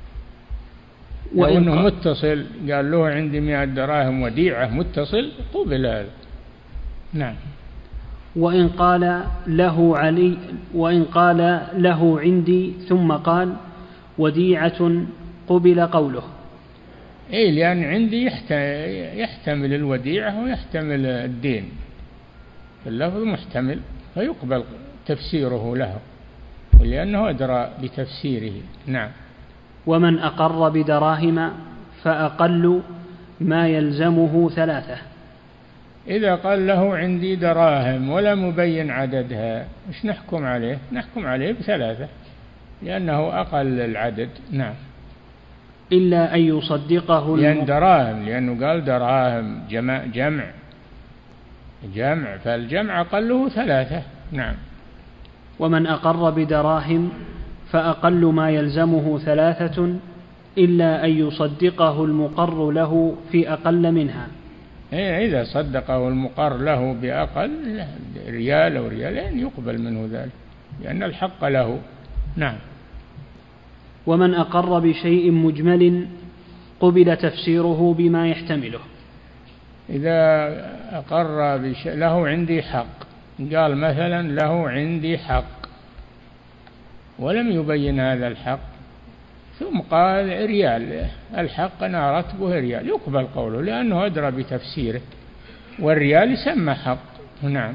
وإنه متصل قال له عندي مئة دراهم وديعة متصل قبل هذا. نعم. وإن قال له علي وإن قال له عندي ثم قال وديعة قبل قوله. إيه، لأن عندي يحتمل الوديعة ويحتمل الدين، اللفظ محتمل فيقبل تفسيره له لأنه أدرى بتفسيره. نعم. ومن أقر بدراهم فأقل ما يلزمه ثلاثة. إذا قال له عندي دراهم ولا مبين عددها إيش نحكم عليه؟ نحكم عليه بثلاثة لأنه أقل العدد. نعم. إلا أن يصدقه لأن دراهم، لأنه قال دراهم جمع جمع جمع فالجمع أقله ثلاثة. نعم. ومن أقر بدراهم فأقل ما يلزمه ثلاثة إلا أن يصدقه المقر له في أقل منها. إذا صدقه المقر له بأقل ريال أو ريالين يقبل منه ذلك لأن الحق له. نعم. ومن أقر بشيء مجمل قبل تفسيره بما يحتمله. إذا أقر بشيء له عندي حق، قال مثلا له عندي حق ولم يبين هذا الحق ثم قال ريال، الحق أنا أردت به ريال، يقبل قوله لأنه أدرى بتفسيره والريال يسمى حق. نعم.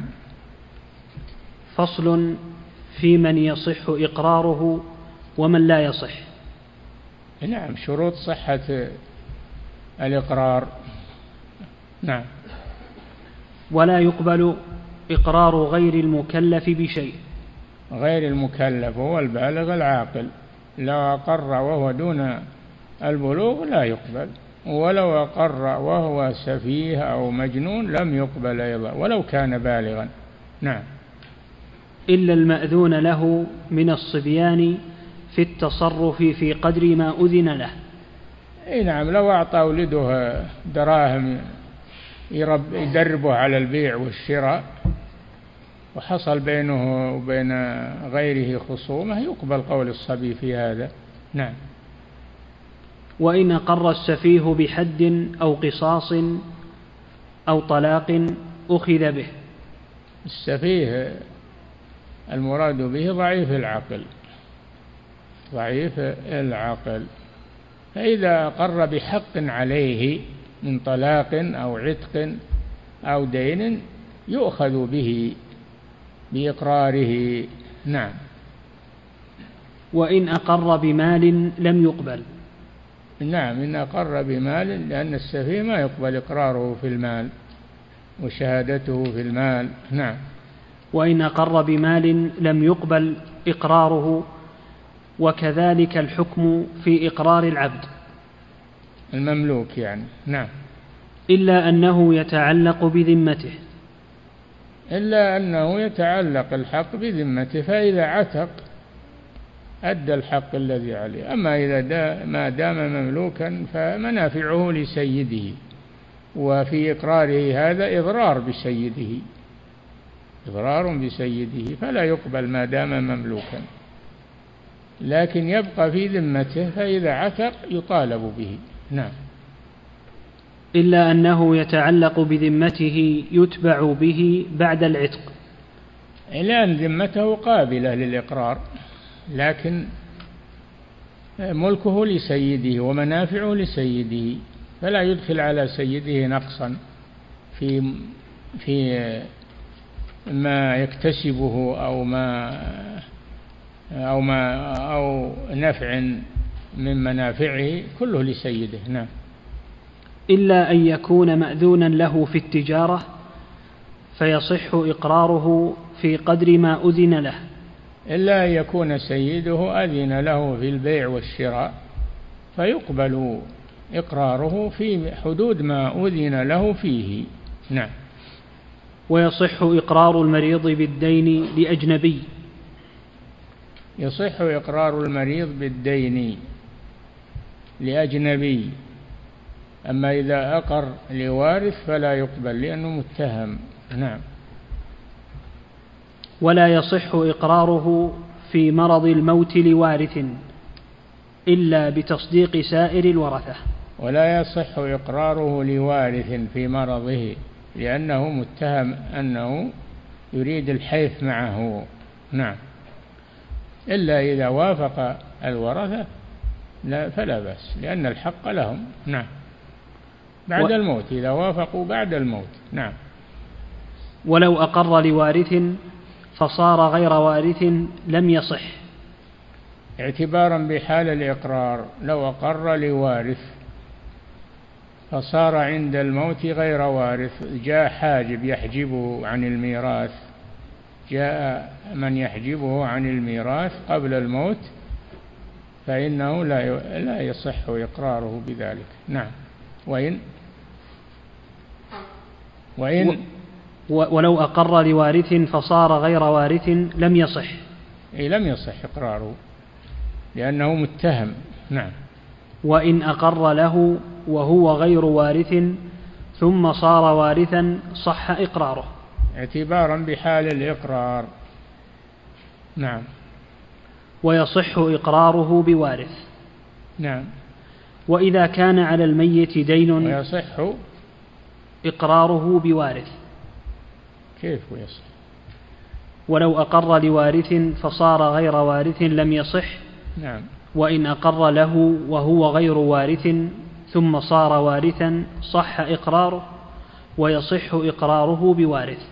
فصل في من يصح إقراره ومن لا يصح. نعم. شروط صحة الإقرار. نعم. ولا يقبل إقرار غير المكلف بشيء. غير المكلف هو البالغ العاقل، لو أقر وهو دون البلوغ لا يقبل ولو أقر وهو سفيه أو مجنون لم يقبل أيضا ولو كان بالغا. نعم. إلا المأذون له من الصبيان في التصرف في قدر ما أذن له. أي نعم، لو أعطى ولده دراهم يدربه على البيع والشراء وحصل بينه وبين غيره خصومة يقبل قول الصبي في هذا. نعم. وإن أقر السفيه بحد أو قصاص أو طلاق أخذ به. السفيه المراد به ضعيف العقل، ضعيف العقل، فإذا أقر بحق عليه من طلاق أو عتق أو دين يؤخذ به بإقراره. نعم. وإن أقر بمال لم يقبل. نعم، إن أقر بمال، لأن السفيه ما يقبل إقراره في المال وشهادته في المال. نعم. وإن أقر بمال لم يقبل إقراره، وكذلك الحكم في إقرار العبد المملوك يعني. نعم. إلا أنه يتعلق بذمته. إلا أنه يتعلق الحق بذمته، فإذا عتق أدى الحق الذي عليه. أما إذا دا ما دام مملوكا فمنافعه لسيده، وفي إقراره هذا إضرار بسيده، إضرار بسيده، فلا يقبل ما دام مملوكا، لكن يبقى في ذمته، فإذا عتق يطالب به. نعم. إلا أنه يتعلق بذمته يتبع به بعد العتق، لأن ذمته قابلة للإقرار، لكن ملكه لسيده ومنافعه لسيده، فلا يدخل على سيده نقصا في في ما يكتسبه أو ما أو ما أو نفع من منافعه، كله لسيده. نعم. إلا أن يكون مأذونا له في التجارة فيصح إقراره في قدر ما أذن له. إلا أن يكون سيده أذن له في البيع والشراء فيقبل إقراره في حدود ما أذن له فيه. نعم. ويصح إقرار المريض بالدين لأجنبي. يصح إقرار المريض بالدين لأجنبي، أما إذا أقر لوارث فلا يقبل لأنه متهم. نعم. ولا يصح إقراره في مرض الموت لوارث إلا بتصديق سائر الورثة. ولا يصح إقراره لوارث في مرضه لأنه متهم أنه يريد الحيف معه. نعم. إلا إذا وافق الورثة لا فلا بأس، لأن الحق لهم. نعم. بعد و... الموت، إذا وافقوا بعد الموت. نعم. ولو أقر لوارث فصار غير وارث لم يصح، اعتبارا بحال الإقرار. لو أقر لوارث فصار عند الموت غير وارث، جاء حاجب يحجبه عن الميراث، جاء من يحجبه عن الميراث قبل الموت، فإنه لا لا يصح إقراره بذلك. نعم. وإن وإن ولو أقر لوارث فصار غير وارث لم يصح، أي لم يصح إقراره لأنه متهم. نعم. وإن أقر له وهو غير وارث ثم صار وارثا صح إقراره، اعتبارا بحال الإقرار. نعم. ويصح إقراره بوارث. نعم. وإذا كان على الميت دين ويصح إقراره بوارث. كيف ويصح؟ ولو أقر لوارث فصار غير وارث لم يصح. نعم. وإن أقر له وهو غير وارث ثم صار وارثا صح إقراره، ويصح إقراره بوارث.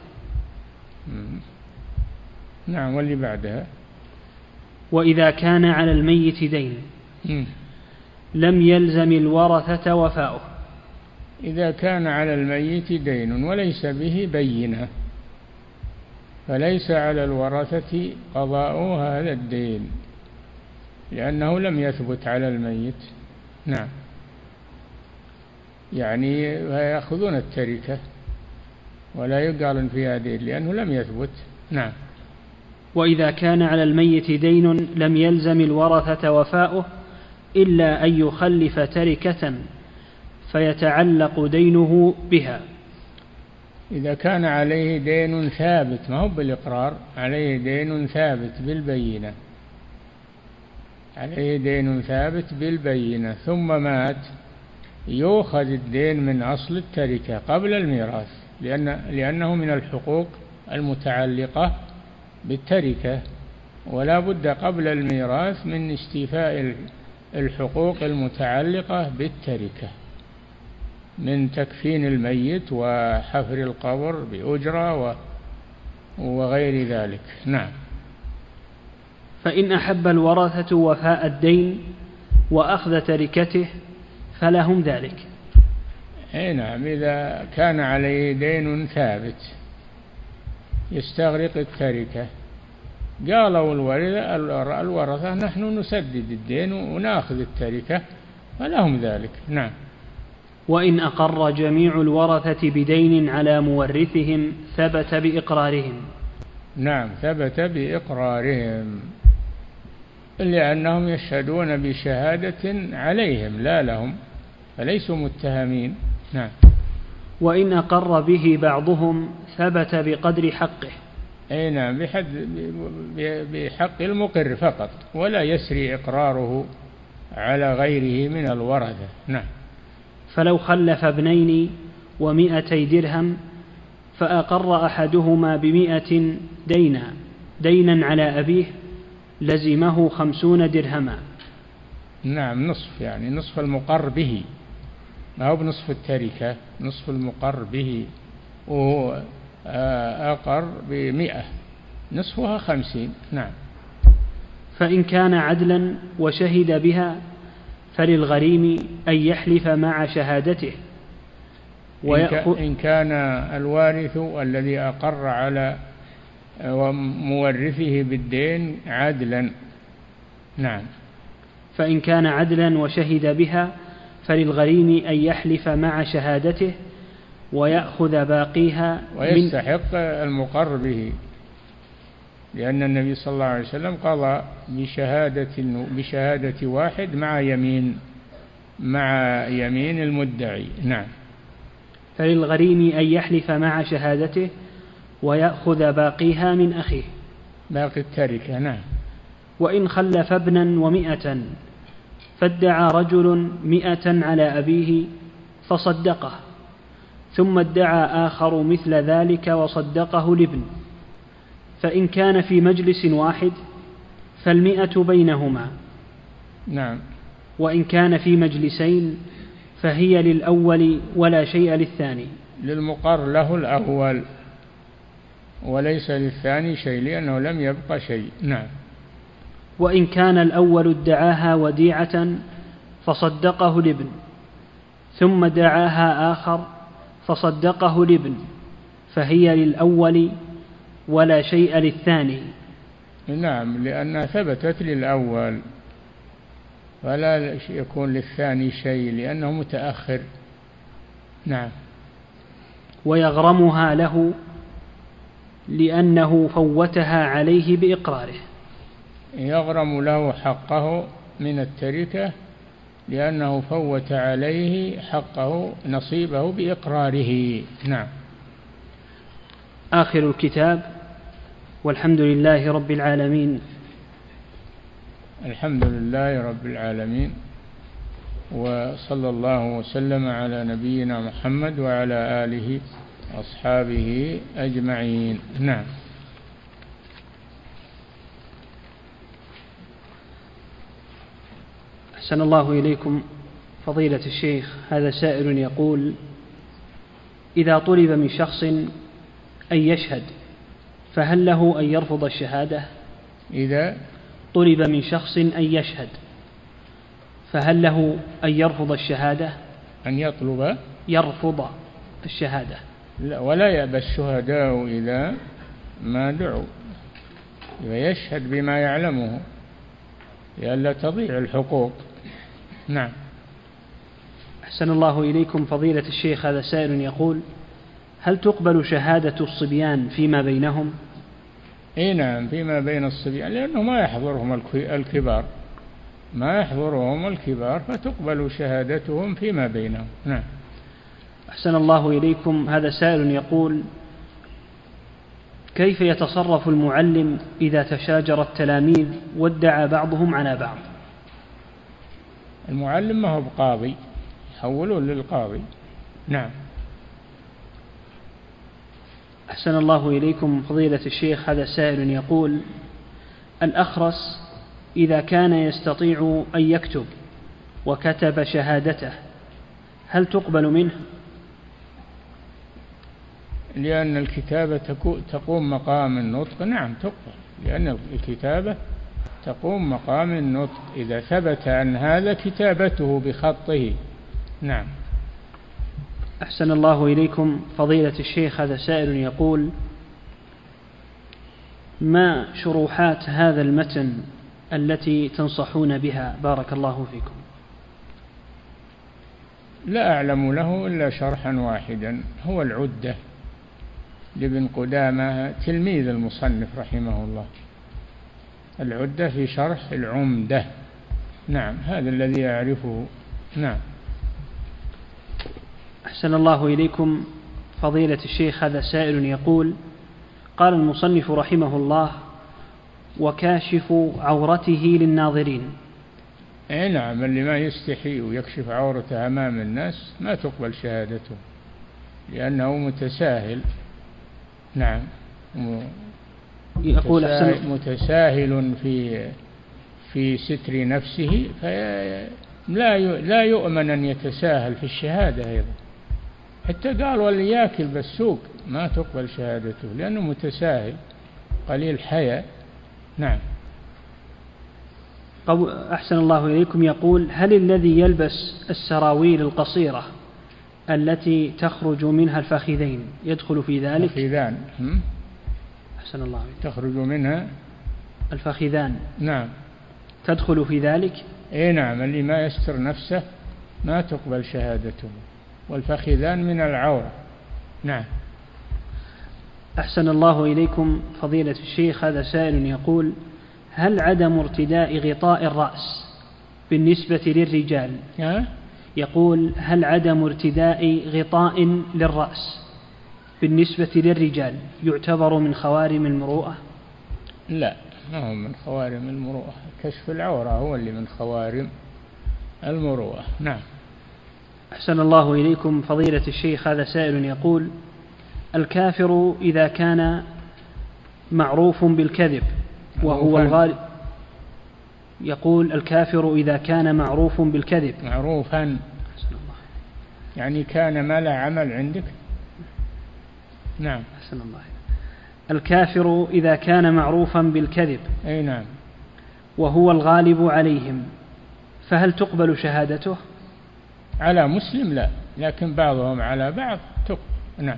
نعم. واللي بعدها وإذا كان على الميت دين م. لم يلزم الورثة وفاؤه. إذا كان على الميت دين وليس به بينة فليس على الورثة قضاء هذا الدين لأنه لم يثبت على الميت. نعم. يعني يأخذون التركة ولا يقال فيها دين لأنه لم يثبت. نعم. وإذا كان على الميت دين لم يلزم الورثة وفاؤه إلا أن يخلف تركة فيتعلق دينه بها. إذا كان عليه دين ثابت، ما هو بالإقرار، عليه دين ثابت بالبينة، عليه دين ثابت بالبينة ثم مات، يؤخذ الدين من أصل التركة قبل الميراث، لأن لأنه من الحقوق المتعلقة بالتركة، ولا بد قبل الميراث من استيفاء الحقوق المتعلقة بالتركة من تكفين الميت وحفر القبر بأجرة وغير ذلك. نعم. فإن أحب الورثة وفاء الدين وأخذ تركته فلهم ذلك. أي نعم، إذا كان عليه دين ثابت يستغرق التركة، قالوا الورثة نحن نسدد الدين ونأخذ التركة فلهم ذلك. نعم. وإن أقر جميع الورثة بدين على مورثهم ثبت بإقرارهم. نعم، ثبت بإقرارهم لأنهم يشهدون بشهادة عليهم لا لهم، فليسوا متهمين. نعم. وإن أقر به بعضهم ثبت بقدر حقه. أي نعم، بحد بحق المقر فقط، ولا يسري إقراره على غيره من الورثة. نعم. فلو خلف ابنين ومائتي درهم فأقر أحدهما بمائة دينا دينا على أبيه لزمه خمسون درهما. نعم، نصف، يعني نصف المقر به، ما هو بنصف التركة، نصف المقر به، وهو أقر بمئة، نصفها خمسين. نعم. فإن كان عدلا وشهد بها فللغريم أن يحلف مع شهادته ويأخذ إن كان الوارث الذي أقر على مورثه بالدين عدلا. نعم. فإن كان عدلا وشهد بها فللغريم أن يحلف مع شهادته ويأخذ باقيها ويستحق المقر به، لأن النبي صلى الله عليه وسلم قضى بشهادة بشهادة واحد مع يمين مع يمين المدعي. نعم. فللغريم أن يحلف مع شهادته ويأخذ باقيها من أخيه، باقي التركة. نعم. وإن خلف ابنا ومئة فادعى رجل مئة على أبيه فصدقه، ثم ادعى آخر مثل ذلك وصدقه الابن، فإن كان في مجلس واحد فالمئة بينهما. نعم. وإن كان في مجلسين فهي للأول ولا شيء للثاني. للمقر له الأول وليس للثاني شيء لأنه لم يبقى شيء. نعم. وإن كان الأول ادعاها وديعة فصدقه الابن، ثم دعاها آخر فصدقه الابن، فهي للأول ولا شيء للثاني. نعم، لأنها ثبتت للأول ولا يكون للثاني شيء لأنه متأخر. نعم. ويغرمها له لأنه فوتها عليه بإقراره. يغرم له حقه من التركة لأنه فوت عليه حقه نصيبه بإقراره. نعم. آخر الكتاب، والحمد لله رب العالمين. الحمد لله رب العالمين، وصلى الله وسلم على نبينا محمد وعلى آله وأصحابه أجمعين. نعم. أحسن الله إليكم فضيلة الشيخ. هذا سائل يقول: إذا طلب من شخص أن يشهد فهل له أن يرفض الشهادة؟ إذا طلب من شخص أن يشهد فهل له أن يرفض الشهادة؟ أن يطلب يرفض الشهادة. لا، ولا يأبى الشهداء إذا ما دعوا، ويشهد بما يعلمه لئلا تضيع الحقوق. نعم. أحسن الله إليكم فضيلة الشيخ، هذا سائل يقول: هل تقبل شهادة الصبيان فيما بينهم؟ اي نعم، فيما بين الصبيان، لأنه ما يحضرهم الكبار ما يحضرهم الكبار فتقبل شهادتهم فيما بينهم. نعم. أحسن الله إليكم، هذا سائل يقول: كيف يتصرف المعلم إذا تشاجر التلاميذ وادعى بعضهم على بعض؟ المعلم ما هو بقاضي، يحولون للقاضي. نعم. أحسن الله إليكم فضيلة الشيخ، هذا سائل يقول: الأخرس إذا كان يستطيع أن يكتب وكتب شهادته هل تقبل منه؟ لأن الكتابة تقوم مقام النطق. نعم تقبل، لأن الكتابة تقوم مقام النطق إذا ثبت أن هذا كتابته بخطه. نعم. أحسن الله إليكم فضيلة الشيخ، هذا سائل يقول: ما شروحات هذا المتن التي تنصحون بها بارك الله فيكم؟ لا أعلم له إلا شرحا واحدا، هو العدة لابن قدامة تلميذ المصنف رحمه الله، العدة في شرح العمدة. نعم، هذا الذي أعرفه. نعم. أحسن الله إليكم فضيلة الشيخ، هذا سائل يقول: قال المصنف رحمه الله: وكاشف عورته للناظرين. أي نعم، اللي ما يستحي ويكشف عورته أمام الناس ما تقبل شهادته لأنه متساهل. نعم. يقول أحسن متساهل في في ستر نفسه، فلا لا يؤمن أن يتساهل في الشهادة أيضا. حتى قال: واللي ياكل بالسوق ما تقبل شهادته لأنه متساهل قليل حياء. نعم. أحسن الله إليكم يقول: هل الذي يلبس السراويل القصيرة التي تخرج منها الفخذين يدخل في ذلك؟ الفخذان. أحسن الله إليكم. تخرج منها الفخذان. نعم. تدخل في ذلك؟ اي نعم، اللي ما يستر نفسه ما تقبل شهادته، والفخذان من العورة. نعم. أحسن الله إليكم فضيلة الشيخ، هذا سائل يقول: هل عدم ارتداء غطاء الرأس بالنسبة للرجال؟ أه؟ يقول: هل عدم ارتداء غطاء للرأس بالنسبة للرجال يعتبر من خوارم المروءة؟ لا، ما هو من خوارم المروءة، كشف العورة هو اللي من خوارم المروءة. نعم. أحسن الله إليكم فضيلة الشيخ، هذا سائل يقول: الكافر إذا كان معروف بالكذب وهو الغالب، يقول: الكافر إذا كان معروف بالكذب. معروفا يعني كان ما له عمل عندك. نعم. أحسن الله. الكافر إذا كان معروفا بالكذب أي نعم وهو الغالب عليهم فهل تقبل شهادته؟ على مسلم لا، لكن بعضهم على بعض تقبل. نعم.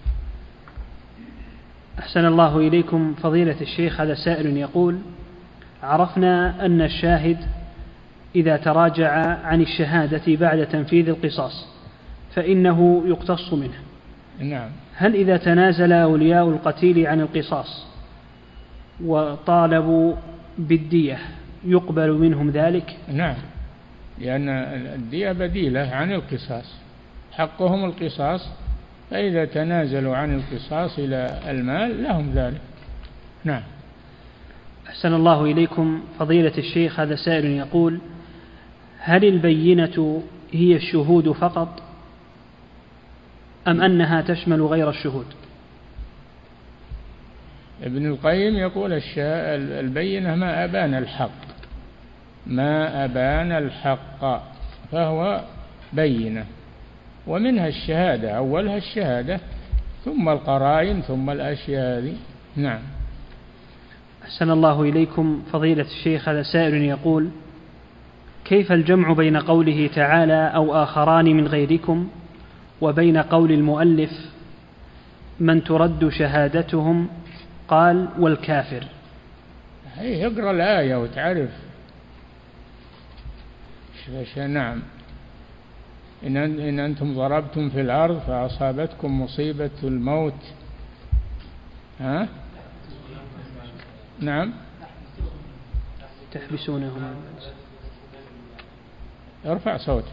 أحسن الله إليكم فضيلة الشيخ، هذا سائل يقول: عرفنا أن الشاهد إذا تراجع عن الشهادة بعد تنفيذ القصاص فإنه يقتص منه. نعم. هل إذا تنازل أولياء القتيل عن القصاص وطالبوا بالدية يقبل منهم ذلك؟ نعم، لأن الدية بديلة عن القصاص، حقهم القصاص، فإذا تنازلوا عن القصاص إلى المال لهم ذلك. نعم. أحسن الله إليكم فضيلة الشيخ، هذا سائل يقول: هل البينة هي الشهود فقط أم أنها تشمل غير الشهود؟ ابن القيم يقول: البينة ما أبان الحق، ما أبان الحق فهو بينة، ومنها الشهادة، أولها الشهادة ثم القرائن ثم الأشياء هذه. نعم. أحسن الله إليكم فضيلة الشيخ، هذا سائل يقول: كيف الجمع بين قوله تعالى أو آخران من غيركم وبين قول المؤلف من ترد شهادتهم قال والكافر؟ هي اقرأ الآية وتعرف. نعم. إن, إن أنتم ضربتم في الأرض فأصابتكم مصيبة الموت. ها؟ نعم. تحبسونهم. ارفع صوتك.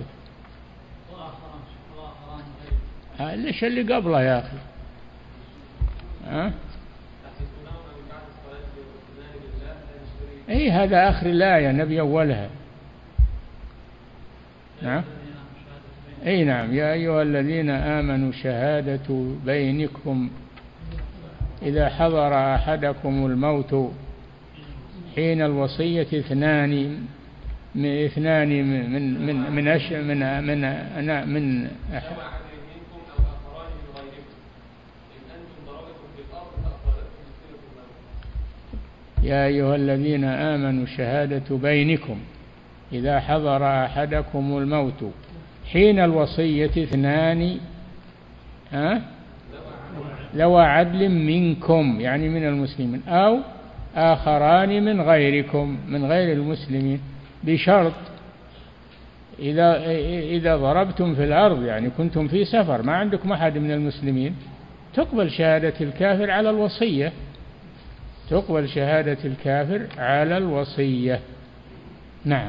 ليش اللي قبله يا أخي؟ ها؟ أي هذا آخر الآية نبي أولها. نعم. أي نعم. يا أيها الذين آمنوا شهادة بينكم إذا حضر أحدكم الموت حين الوصية اثنان من اثنان من من من أش من من أنا من يا أيها الذين آمنوا شهادة بينكم إذا حضر أحدكم الموت حين الوصية اثنان ها ذوى عدل منكم يعني من المسلمين أو آخران من غيركم من غير المسلمين بشرط إذا إذا ضربتم في الأرض يعني كنتم في سفر ما عندكم أحد من المسلمين تقبل شهادة الكافر على الوصية تقبل شهادة الكافر على الوصية. نعم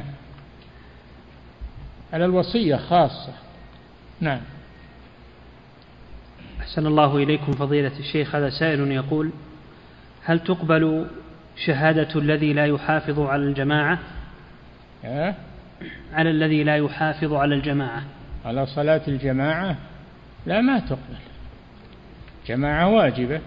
على الوصية خاصة. نعم. أحسن الله إليكم فضيلة الشيخ. هذا سائل يقول هل تقبل شهادة الذي لا يحافظ على الجماعة أه؟ على الذي لا يحافظ على الجماعة على صلاة الجماعة؟ لا ما تقبل. جماعة واجبة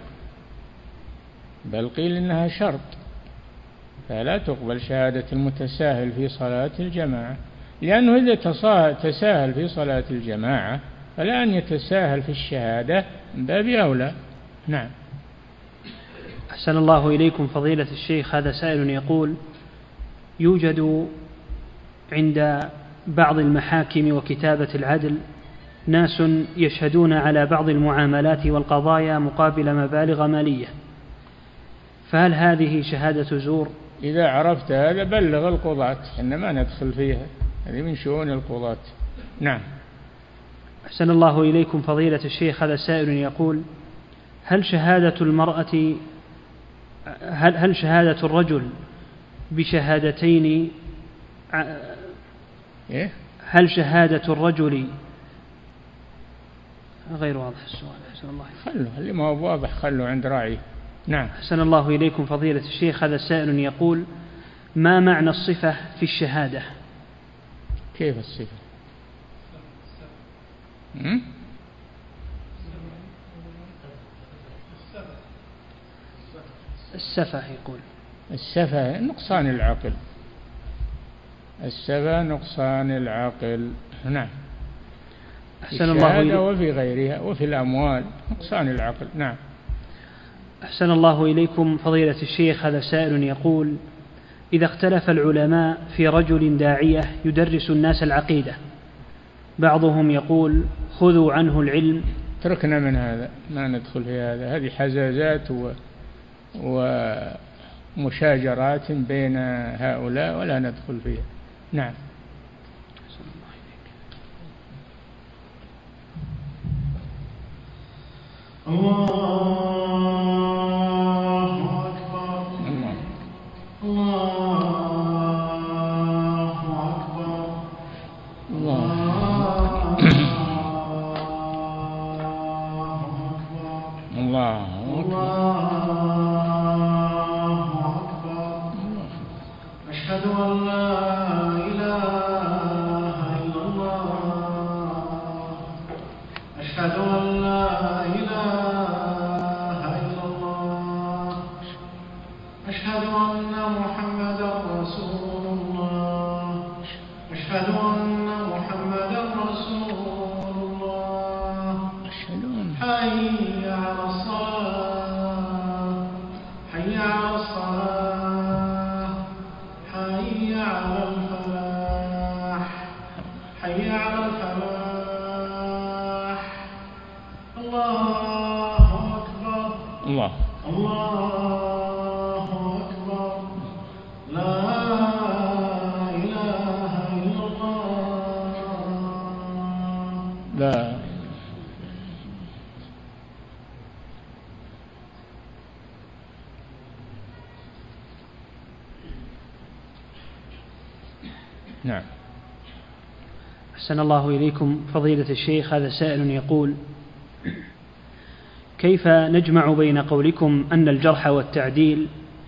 بل قيل إنها شرط فلا تقبل شهادة المتساهل في صلاة الجماعة لأنه إذا تساهل في صلاة الجماعة فلا أن يتساهل في الشهادة من باب أولى. نعم. أحسن الله إليكم فضيلة الشيخ. هذا سائل يقول يوجد عند بعض المحاكم وكتابة العدل ناس يشهدون على بعض المعاملات والقضايا مقابل مبالغ مالية فهل هذه شهادة زور؟ إذا عرفت هذا بلغ القضاة إنما ندخل فيها هذه من شؤون القضاة. نعم. أحسن الله إليكم فضيلة الشيخ. هذا سائل يقول هل شهادة المرأة هل, هل شهادة الرجل بشهادتين إيه؟ هل شهادة الرجل غير واضح السؤال. أحسن الله خلوا اللي ما هو واضح خلوا عند راعي. نعم. أحسن الله إليكم فضيلة الشيخ. هذا سائل يقول ما معنى الصفة في الشهادة؟ كيف الصفة؟ م? السفة يقول السفة نقصان العقل. السفة نقصان العقل. نعم. أحسن الله إليكم وفي غيرها وفي الأموال نقصان العقل. نعم. أحسن الله إليكم فضيلة الشيخ. هذا سائل يقول إذا اختلف العلماء في رجل داعية يدرس الناس العقيدة بعضهم يقول خذوا عنه العلم. تركنا من هذا ما ندخل في هذا. هذه حزازات و... ومشاجرات بين هؤلاء ولا ندخل فيها. نعم. الله أكبر. الله أكبر. الله أكبر. الله أكبر. أشهد أن لا إله إلا الله. أشهد أن لا إله إلا الله. أشهد أن محمدا رسول الله. أشهد أن محمدا رسول الله. حي على الصلاة. حي على الصلاة. حي على الفلاح. حي على الفلاح. الله أكبر. الله. الله أكبر. لا إله إلا الله. نعم. أحسن الله إليكم فضيلة الشيخ. هذا سائل يقول: كيف نجمع بين قولكم أن الجرح والتعديل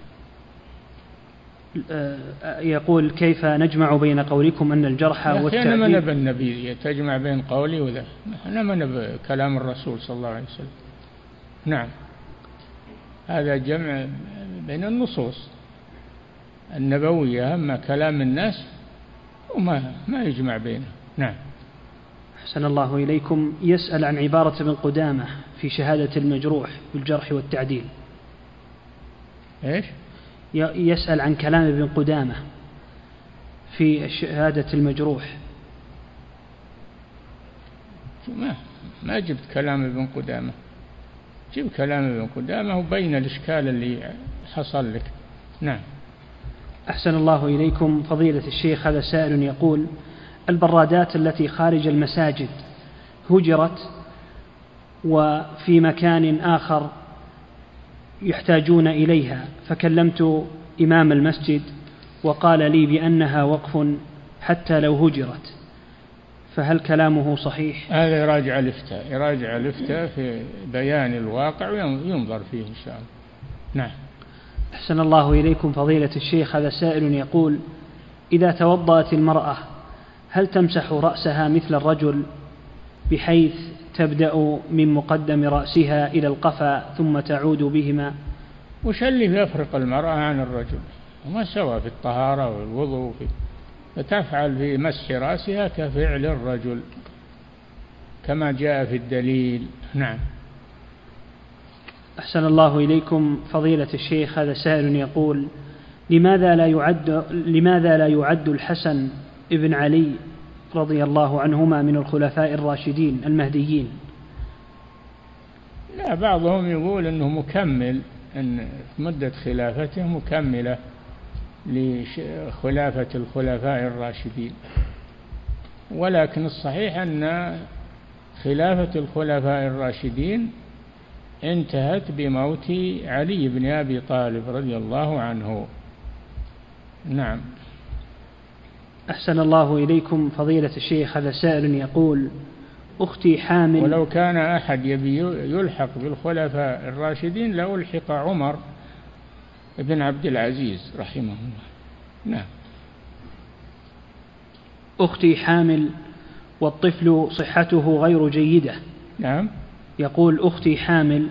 يقول كيف نجمع بين قولكم أن الجرح والتعديل؟ أنا ما نبى النبي تجمع بين قولي وذا، أنا ما نبى كلام الرسول صلى الله عليه وسلم. نعم، هذا جمع بين النصوص النبوية، أما كلام الناس وما ما يجمع بينه. نعم. أحسن الله إليكم. يسأل عن عبارة ابن قدامة في شهادة المجروح بالجرح والتعديل. إيش؟ يسأل عن كلام ابن قدامة في شهادة المجروح. ما ما جبت كلام ابن قدامة، جيب كلام ابن قدامة وبين الإشكال اللي حصل لك. نعم. أحسن الله إليكم فضيلة الشيخ. هذا سائل يقول: البرادات التي خارج المساجد هجرت وفي مكان آخر يحتاجون إليها، فكلمت إمام المسجد وقال لي بأنها وقف حتى لو هجرت، فهل كلامه صحيح؟ هذا يراجع الإفتاء، يراجع الإفتاء في بيان الواقع وينظر فيه إن شاء الله. نعم. أحسن الله إليكم فضيلة الشيخ. هذا سائل يقول: إذا توضأت المرأة هل تمسح رأسها مثل الرجل بحيث تبدأ من مقدم رأسها إلى القفا ثم تعود بهما؟ وش اللي يفرق المرأة عن الرجل؟ وما سوى في الطهارة والوضوء، فتفعل في مسح رأسها كفعل الرجل كما جاء في الدليل. نعم. أحسن الله إليكم فضيلة الشيخ. هذا سائل يقول: لماذا لا يعد لماذا لا يعد الحسن ابن علي رضي الله عنهما من الخلفاء الراشدين المهديين؟ لا، بعضهم يقول أنه مكمل، أن مدة خلافته مكملة لخلافة الخلفاء الراشدين، ولكن الصحيح أن خلافة الخلفاء الراشدين انتهت بموت علي بن أبي طالب رضي الله عنه. نعم. أحسن الله إليكم فضيلة الشيخ. هذا سائل يقول: أختي حامل. ولو كان أحد يبي يلحق بالخلفاء الراشدين لألحق عمر بن عبد العزيز رحمه الله. نعم. أختي حامل والطفل صحته غير جيدة. نعم. يقول: أختي حامل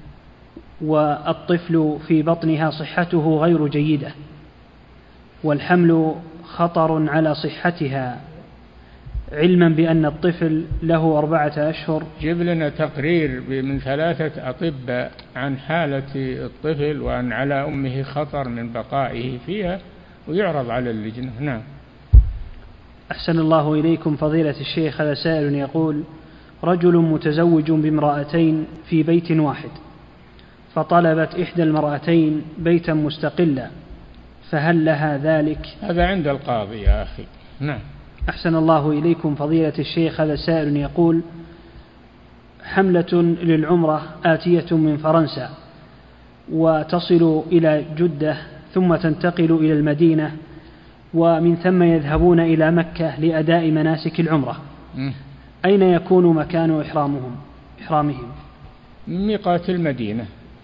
والطفل في بطنها صحته غير جيدة، والحمل خطر على صحتها، علما بأن الطفل له أربعة أشهر. جيب لنا تقرير من ثلاثة أطباء عن حالة الطفل وأن على أمه خطر من بقائه فيها ويعرض على اللجنة. نعم. أحسن الله إليكم فضيلة الشيخ. هذا سائل يقول: رجل متزوج بامرأتين في بيت واحد، فطلبت إحدى المرأتين بيتا مستقلا، فهل لها ذلك؟ هذا عند القاضي يا أخي. نعم. أحسن الله إليكم فضيلة الشيخ. هذا سائل يقول: حملة للعمرة آتية من فرنسا وتصل إلى جدة ثم تنتقل إلى المدينة، ومن ثم يذهبون إلى مكة لأداء مناسك العمرة. م. أين يكون مكان إحرامهم إحرامهم؟ من ميقات المدينة،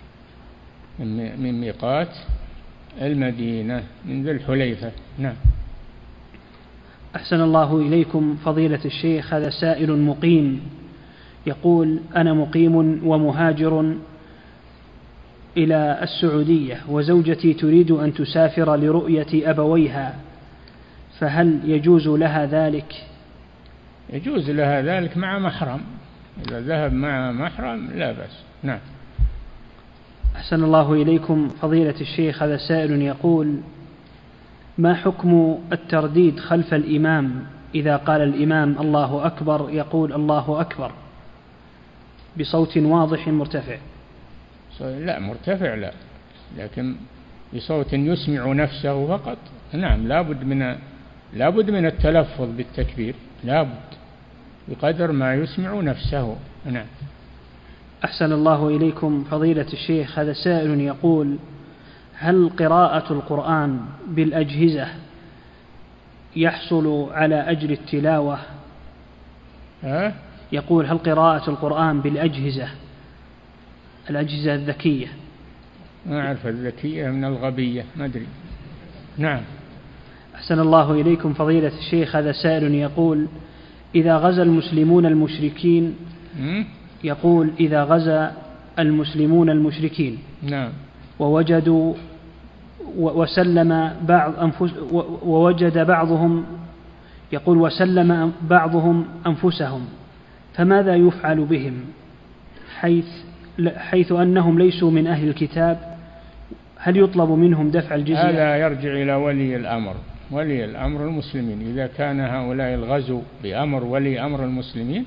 من ميقات المدينة من ذي الحليفة. نعم. أحسن الله إليكم فضيلة الشيخ. هذا سائل مقيم يقول: أنا مقيم ومهاجر إلى السعودية، وزوجتي تريد أن تسافر لرؤية أبويها، فهل يجوز لها ذلك؟ يجوز لها ذلك مع محرم، إذا ذهب مع محرم لا بأس. نعم. أحسن الله إليكم فضيلة الشيخ. هذا سائل يقول: ما حكم الترديد خلف الإمام إذا قال الإمام الله أكبر يقول الله أكبر بصوت واضح مرتفع؟ لا، مرتفع لا، لكن بصوت يسمع نفسه فقط. نعم، لابد من لابد من التلفظ بالتكبير، لابد بقدر ما يسمع نفسه. نعم. أحسن الله إليكم فضيلة الشيخ. هذا سائل يقول: هل قراءة القرآن بالأجهزة يحصل على أجر التلاوة؟ ها؟ يقول هل قراءة القرآن بالأجهزة الأجهزة الذكية؟ ما أعرف الذكية من الغبية، ما أدري. نعم. أحسن الله إليكم فضيلة الشيخ، هذا سائل يقول إذا غزا المسلمون المشركين يقول إذا غزا المسلمون المشركين نعم ووجدوا وسلم بعض أنفس ووجد بعضهم يقول وسلم بعضهم أنفسهم، فماذا يفعل بهم حيث حيث أنهم ليسوا من أهل الكتاب؟ هل يطلب منهم دفع الجزية؟ هذا يرجع إلى ولي الأمر، ولي الأمر المسلمين. إذا كان هؤلاء الغزو بأمر ولي أمر المسلمين،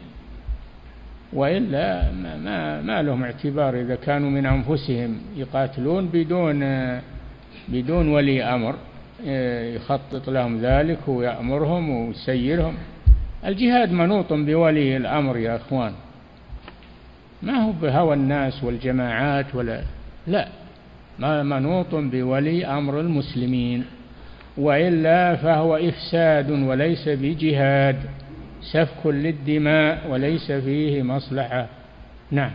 وإلا ما, ما لهم اعتبار. إذا كانوا من أنفسهم يقاتلون بدون بدون ولي أمر يخطط لهم ذلك ويأمرهم ويسيرهم. الجهاد منوط بولي الأمر يا أخوان، ما هو بهوى الناس والجماعات ولا لا، ما منوط بولي أمر المسلمين، وإلا فهو إفساد وليس بجهاد، سفك للدماء وليس فيه مصلحة. نعم.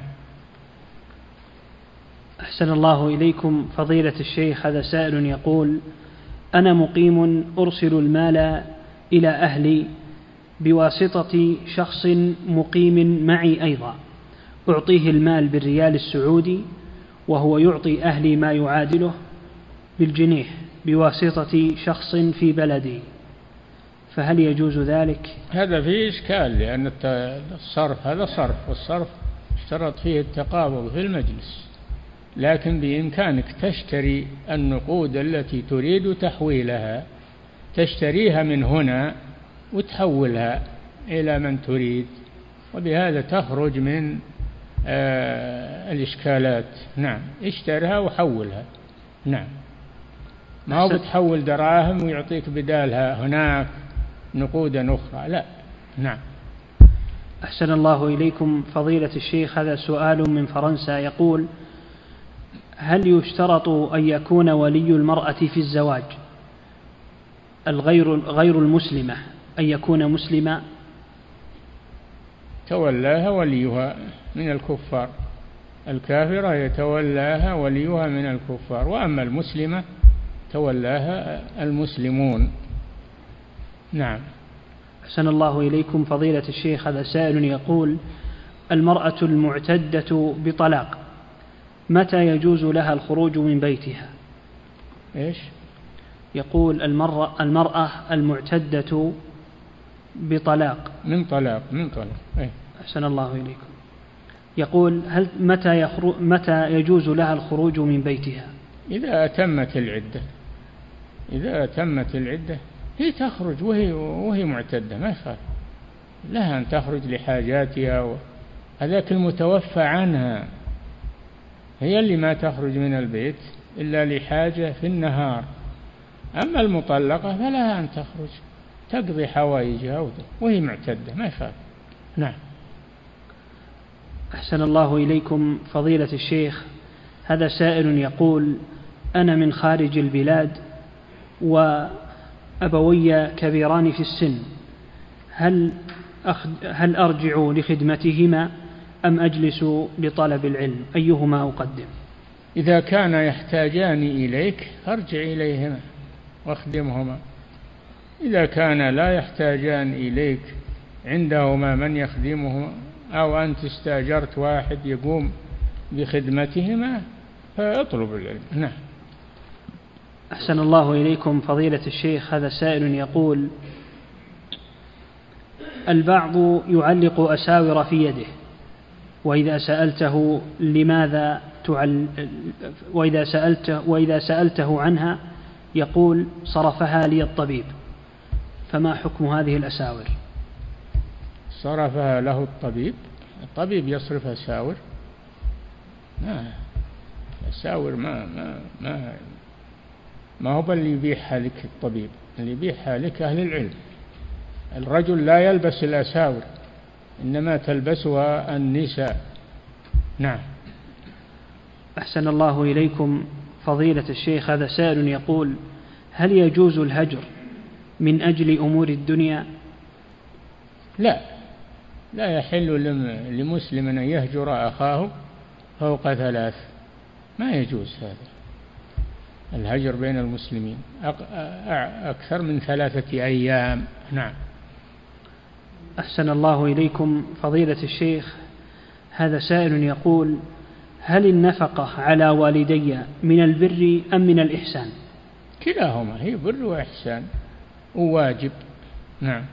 أحسن الله إليكم فضيلة الشيخ، هذا سائل يقول أنا مقيم أرسل المال إلى أهلي بواسطة شخص مقيم معي أيضا، أعطيه المال بالريال السعودي وهو يعطي أهلي ما يعادله بالجنيه بواسطة شخص في بلدي، فهل يجوز ذلك؟ هذا فيه إشكال، لأن الصرف هذا صرف، والصرف اشترط فيه التقابض في المجلس، لكن بإمكانك تشتري النقود التي تريد تحويلها، تشتريها من هنا وتحولها إلى من تريد، وبهذا تخرج من آه الإشكالات. نعم، اشترها وحولها. نعم، ما هو بتحول دراهم ويعطيك بدالها هناك نقودا أخرى، لا. نعم. أحسن الله إليكم فضيلة الشيخ، هذا سؤال من فرنسا يقول هل يشترط أن يكون ولي المرأة في الزواج الغير غير المسلمة أن يكون مسلما؟ تولاها وليها من الكفار، الكافرة يتولاها وليها من الكفار، وأما المسلمة تولاها المسلمون. نعم. أحسن الله إليكم فضيلة الشيخ، هذا سائل يقول المرأة المعتدة بطلاق متى يجوز لها الخروج من بيتها؟ إيش؟ يقول المرأة, المرأة المعتدة بطلاق من طلاق من طلاق إيه؟ أحسن الله إليكم. يقول هل متى يخرج متى يجوز لها الخروج من بيتها؟ إذا أتمت العدة، إذا أتمت العدة هي تخرج وهي وهي معتدة، ما يخالف لها أن تخرج لحاجاتها، هذاك المتوفى عنها هي اللي ما تخرج من البيت إلا لحاجة في النهار، أما المطلقة فلها أن تخرج تقضي حوائجها وهي معتدة، ما يخالف. نعم. أحسن الله إليكم فضيلة الشيخ، هذا سائل يقول أنا من خارج البلاد وأبوي كبيران في السن، هل هل أرجع لخدمتهما أم أجلس لطلب العلم؟ أيهما أقدم؟ إذا كان يحتاجان إليك فارجع إليهما واخدمهما، إذا كان لا يحتاجان إليك عندهما من يخدمهما أو أنت استأجرت واحد يقوم بخدمتهما فاطلب العلم. نعم. أحسن الله إليكم فضيلة الشيخ، هذا سائل يقول البعض يعلق أساور في يده، وإذا سألته لماذا تعل وإذا سألته وإذا سألته عنها يقول صرفها لي الطبيب، فما حكم هذه الأساور؟ صرفها له الطبيب؟ الطبيب يصرف أساور؟ ما أساور ما ما ما ما هو اللي يبيعها لك الطبيب، اللي يبيعها لك أهل العلم. الرجل لا يلبس الأساور، إنما تلبسها النساء. نعم. أحسن الله إليكم فضيلة الشيخ، هذا سائل يقول هل يجوز الهجر من أجل أمور الدنيا؟ لا، لا يحل لمسلم أن يهجر أخاه فوق ثلاث، ما يجوز هذا الهجر بين المسلمين أكثر من ثلاثة أيام. نعم. أحسن الله إليكم فضيلة الشيخ، هذا سائل يقول: هل النفقة على والدي من البر أم من الإحسان؟ كلاهما، هي بر وإحسان وواجب. نعم.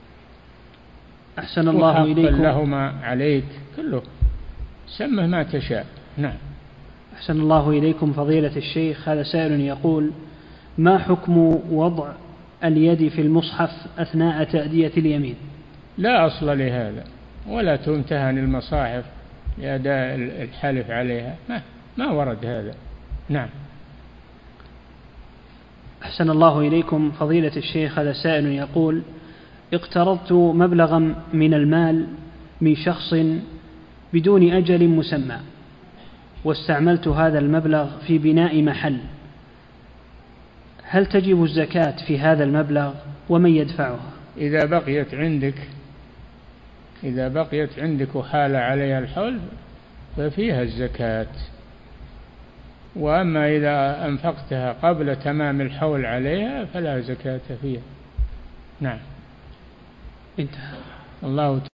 أحسن الله إليكم لهما عليك كله، سمه ما تشاء. نعم. أحسن الله إليكم فضيلة الشيخ، هذا سائل يقول: ما حكم وضع اليد في المصحف أثناء تأدية اليمين؟ لا أصل لهذا، ولا تمتهن المصاحف لأداء الحلف عليها، ما, ما ورد هذا. نعم. أحسن الله إليكم فضيلة الشيخ، هذا سائل يقول: اقترضت مبلغا من المال من شخص بدون أجل مسمى، واستعملت هذا المبلغ في بناء محل، هل تجب الزكاة في هذا المبلغ ومن يدفعها؟ إذا بقيت عندك إذا بقيت عندك وحال عليها الحول ففيها الزكاة، وأما إذا أنفقتها قبل تمام الحول عليها فلا زكاة فيها. نعم. انتهى. الله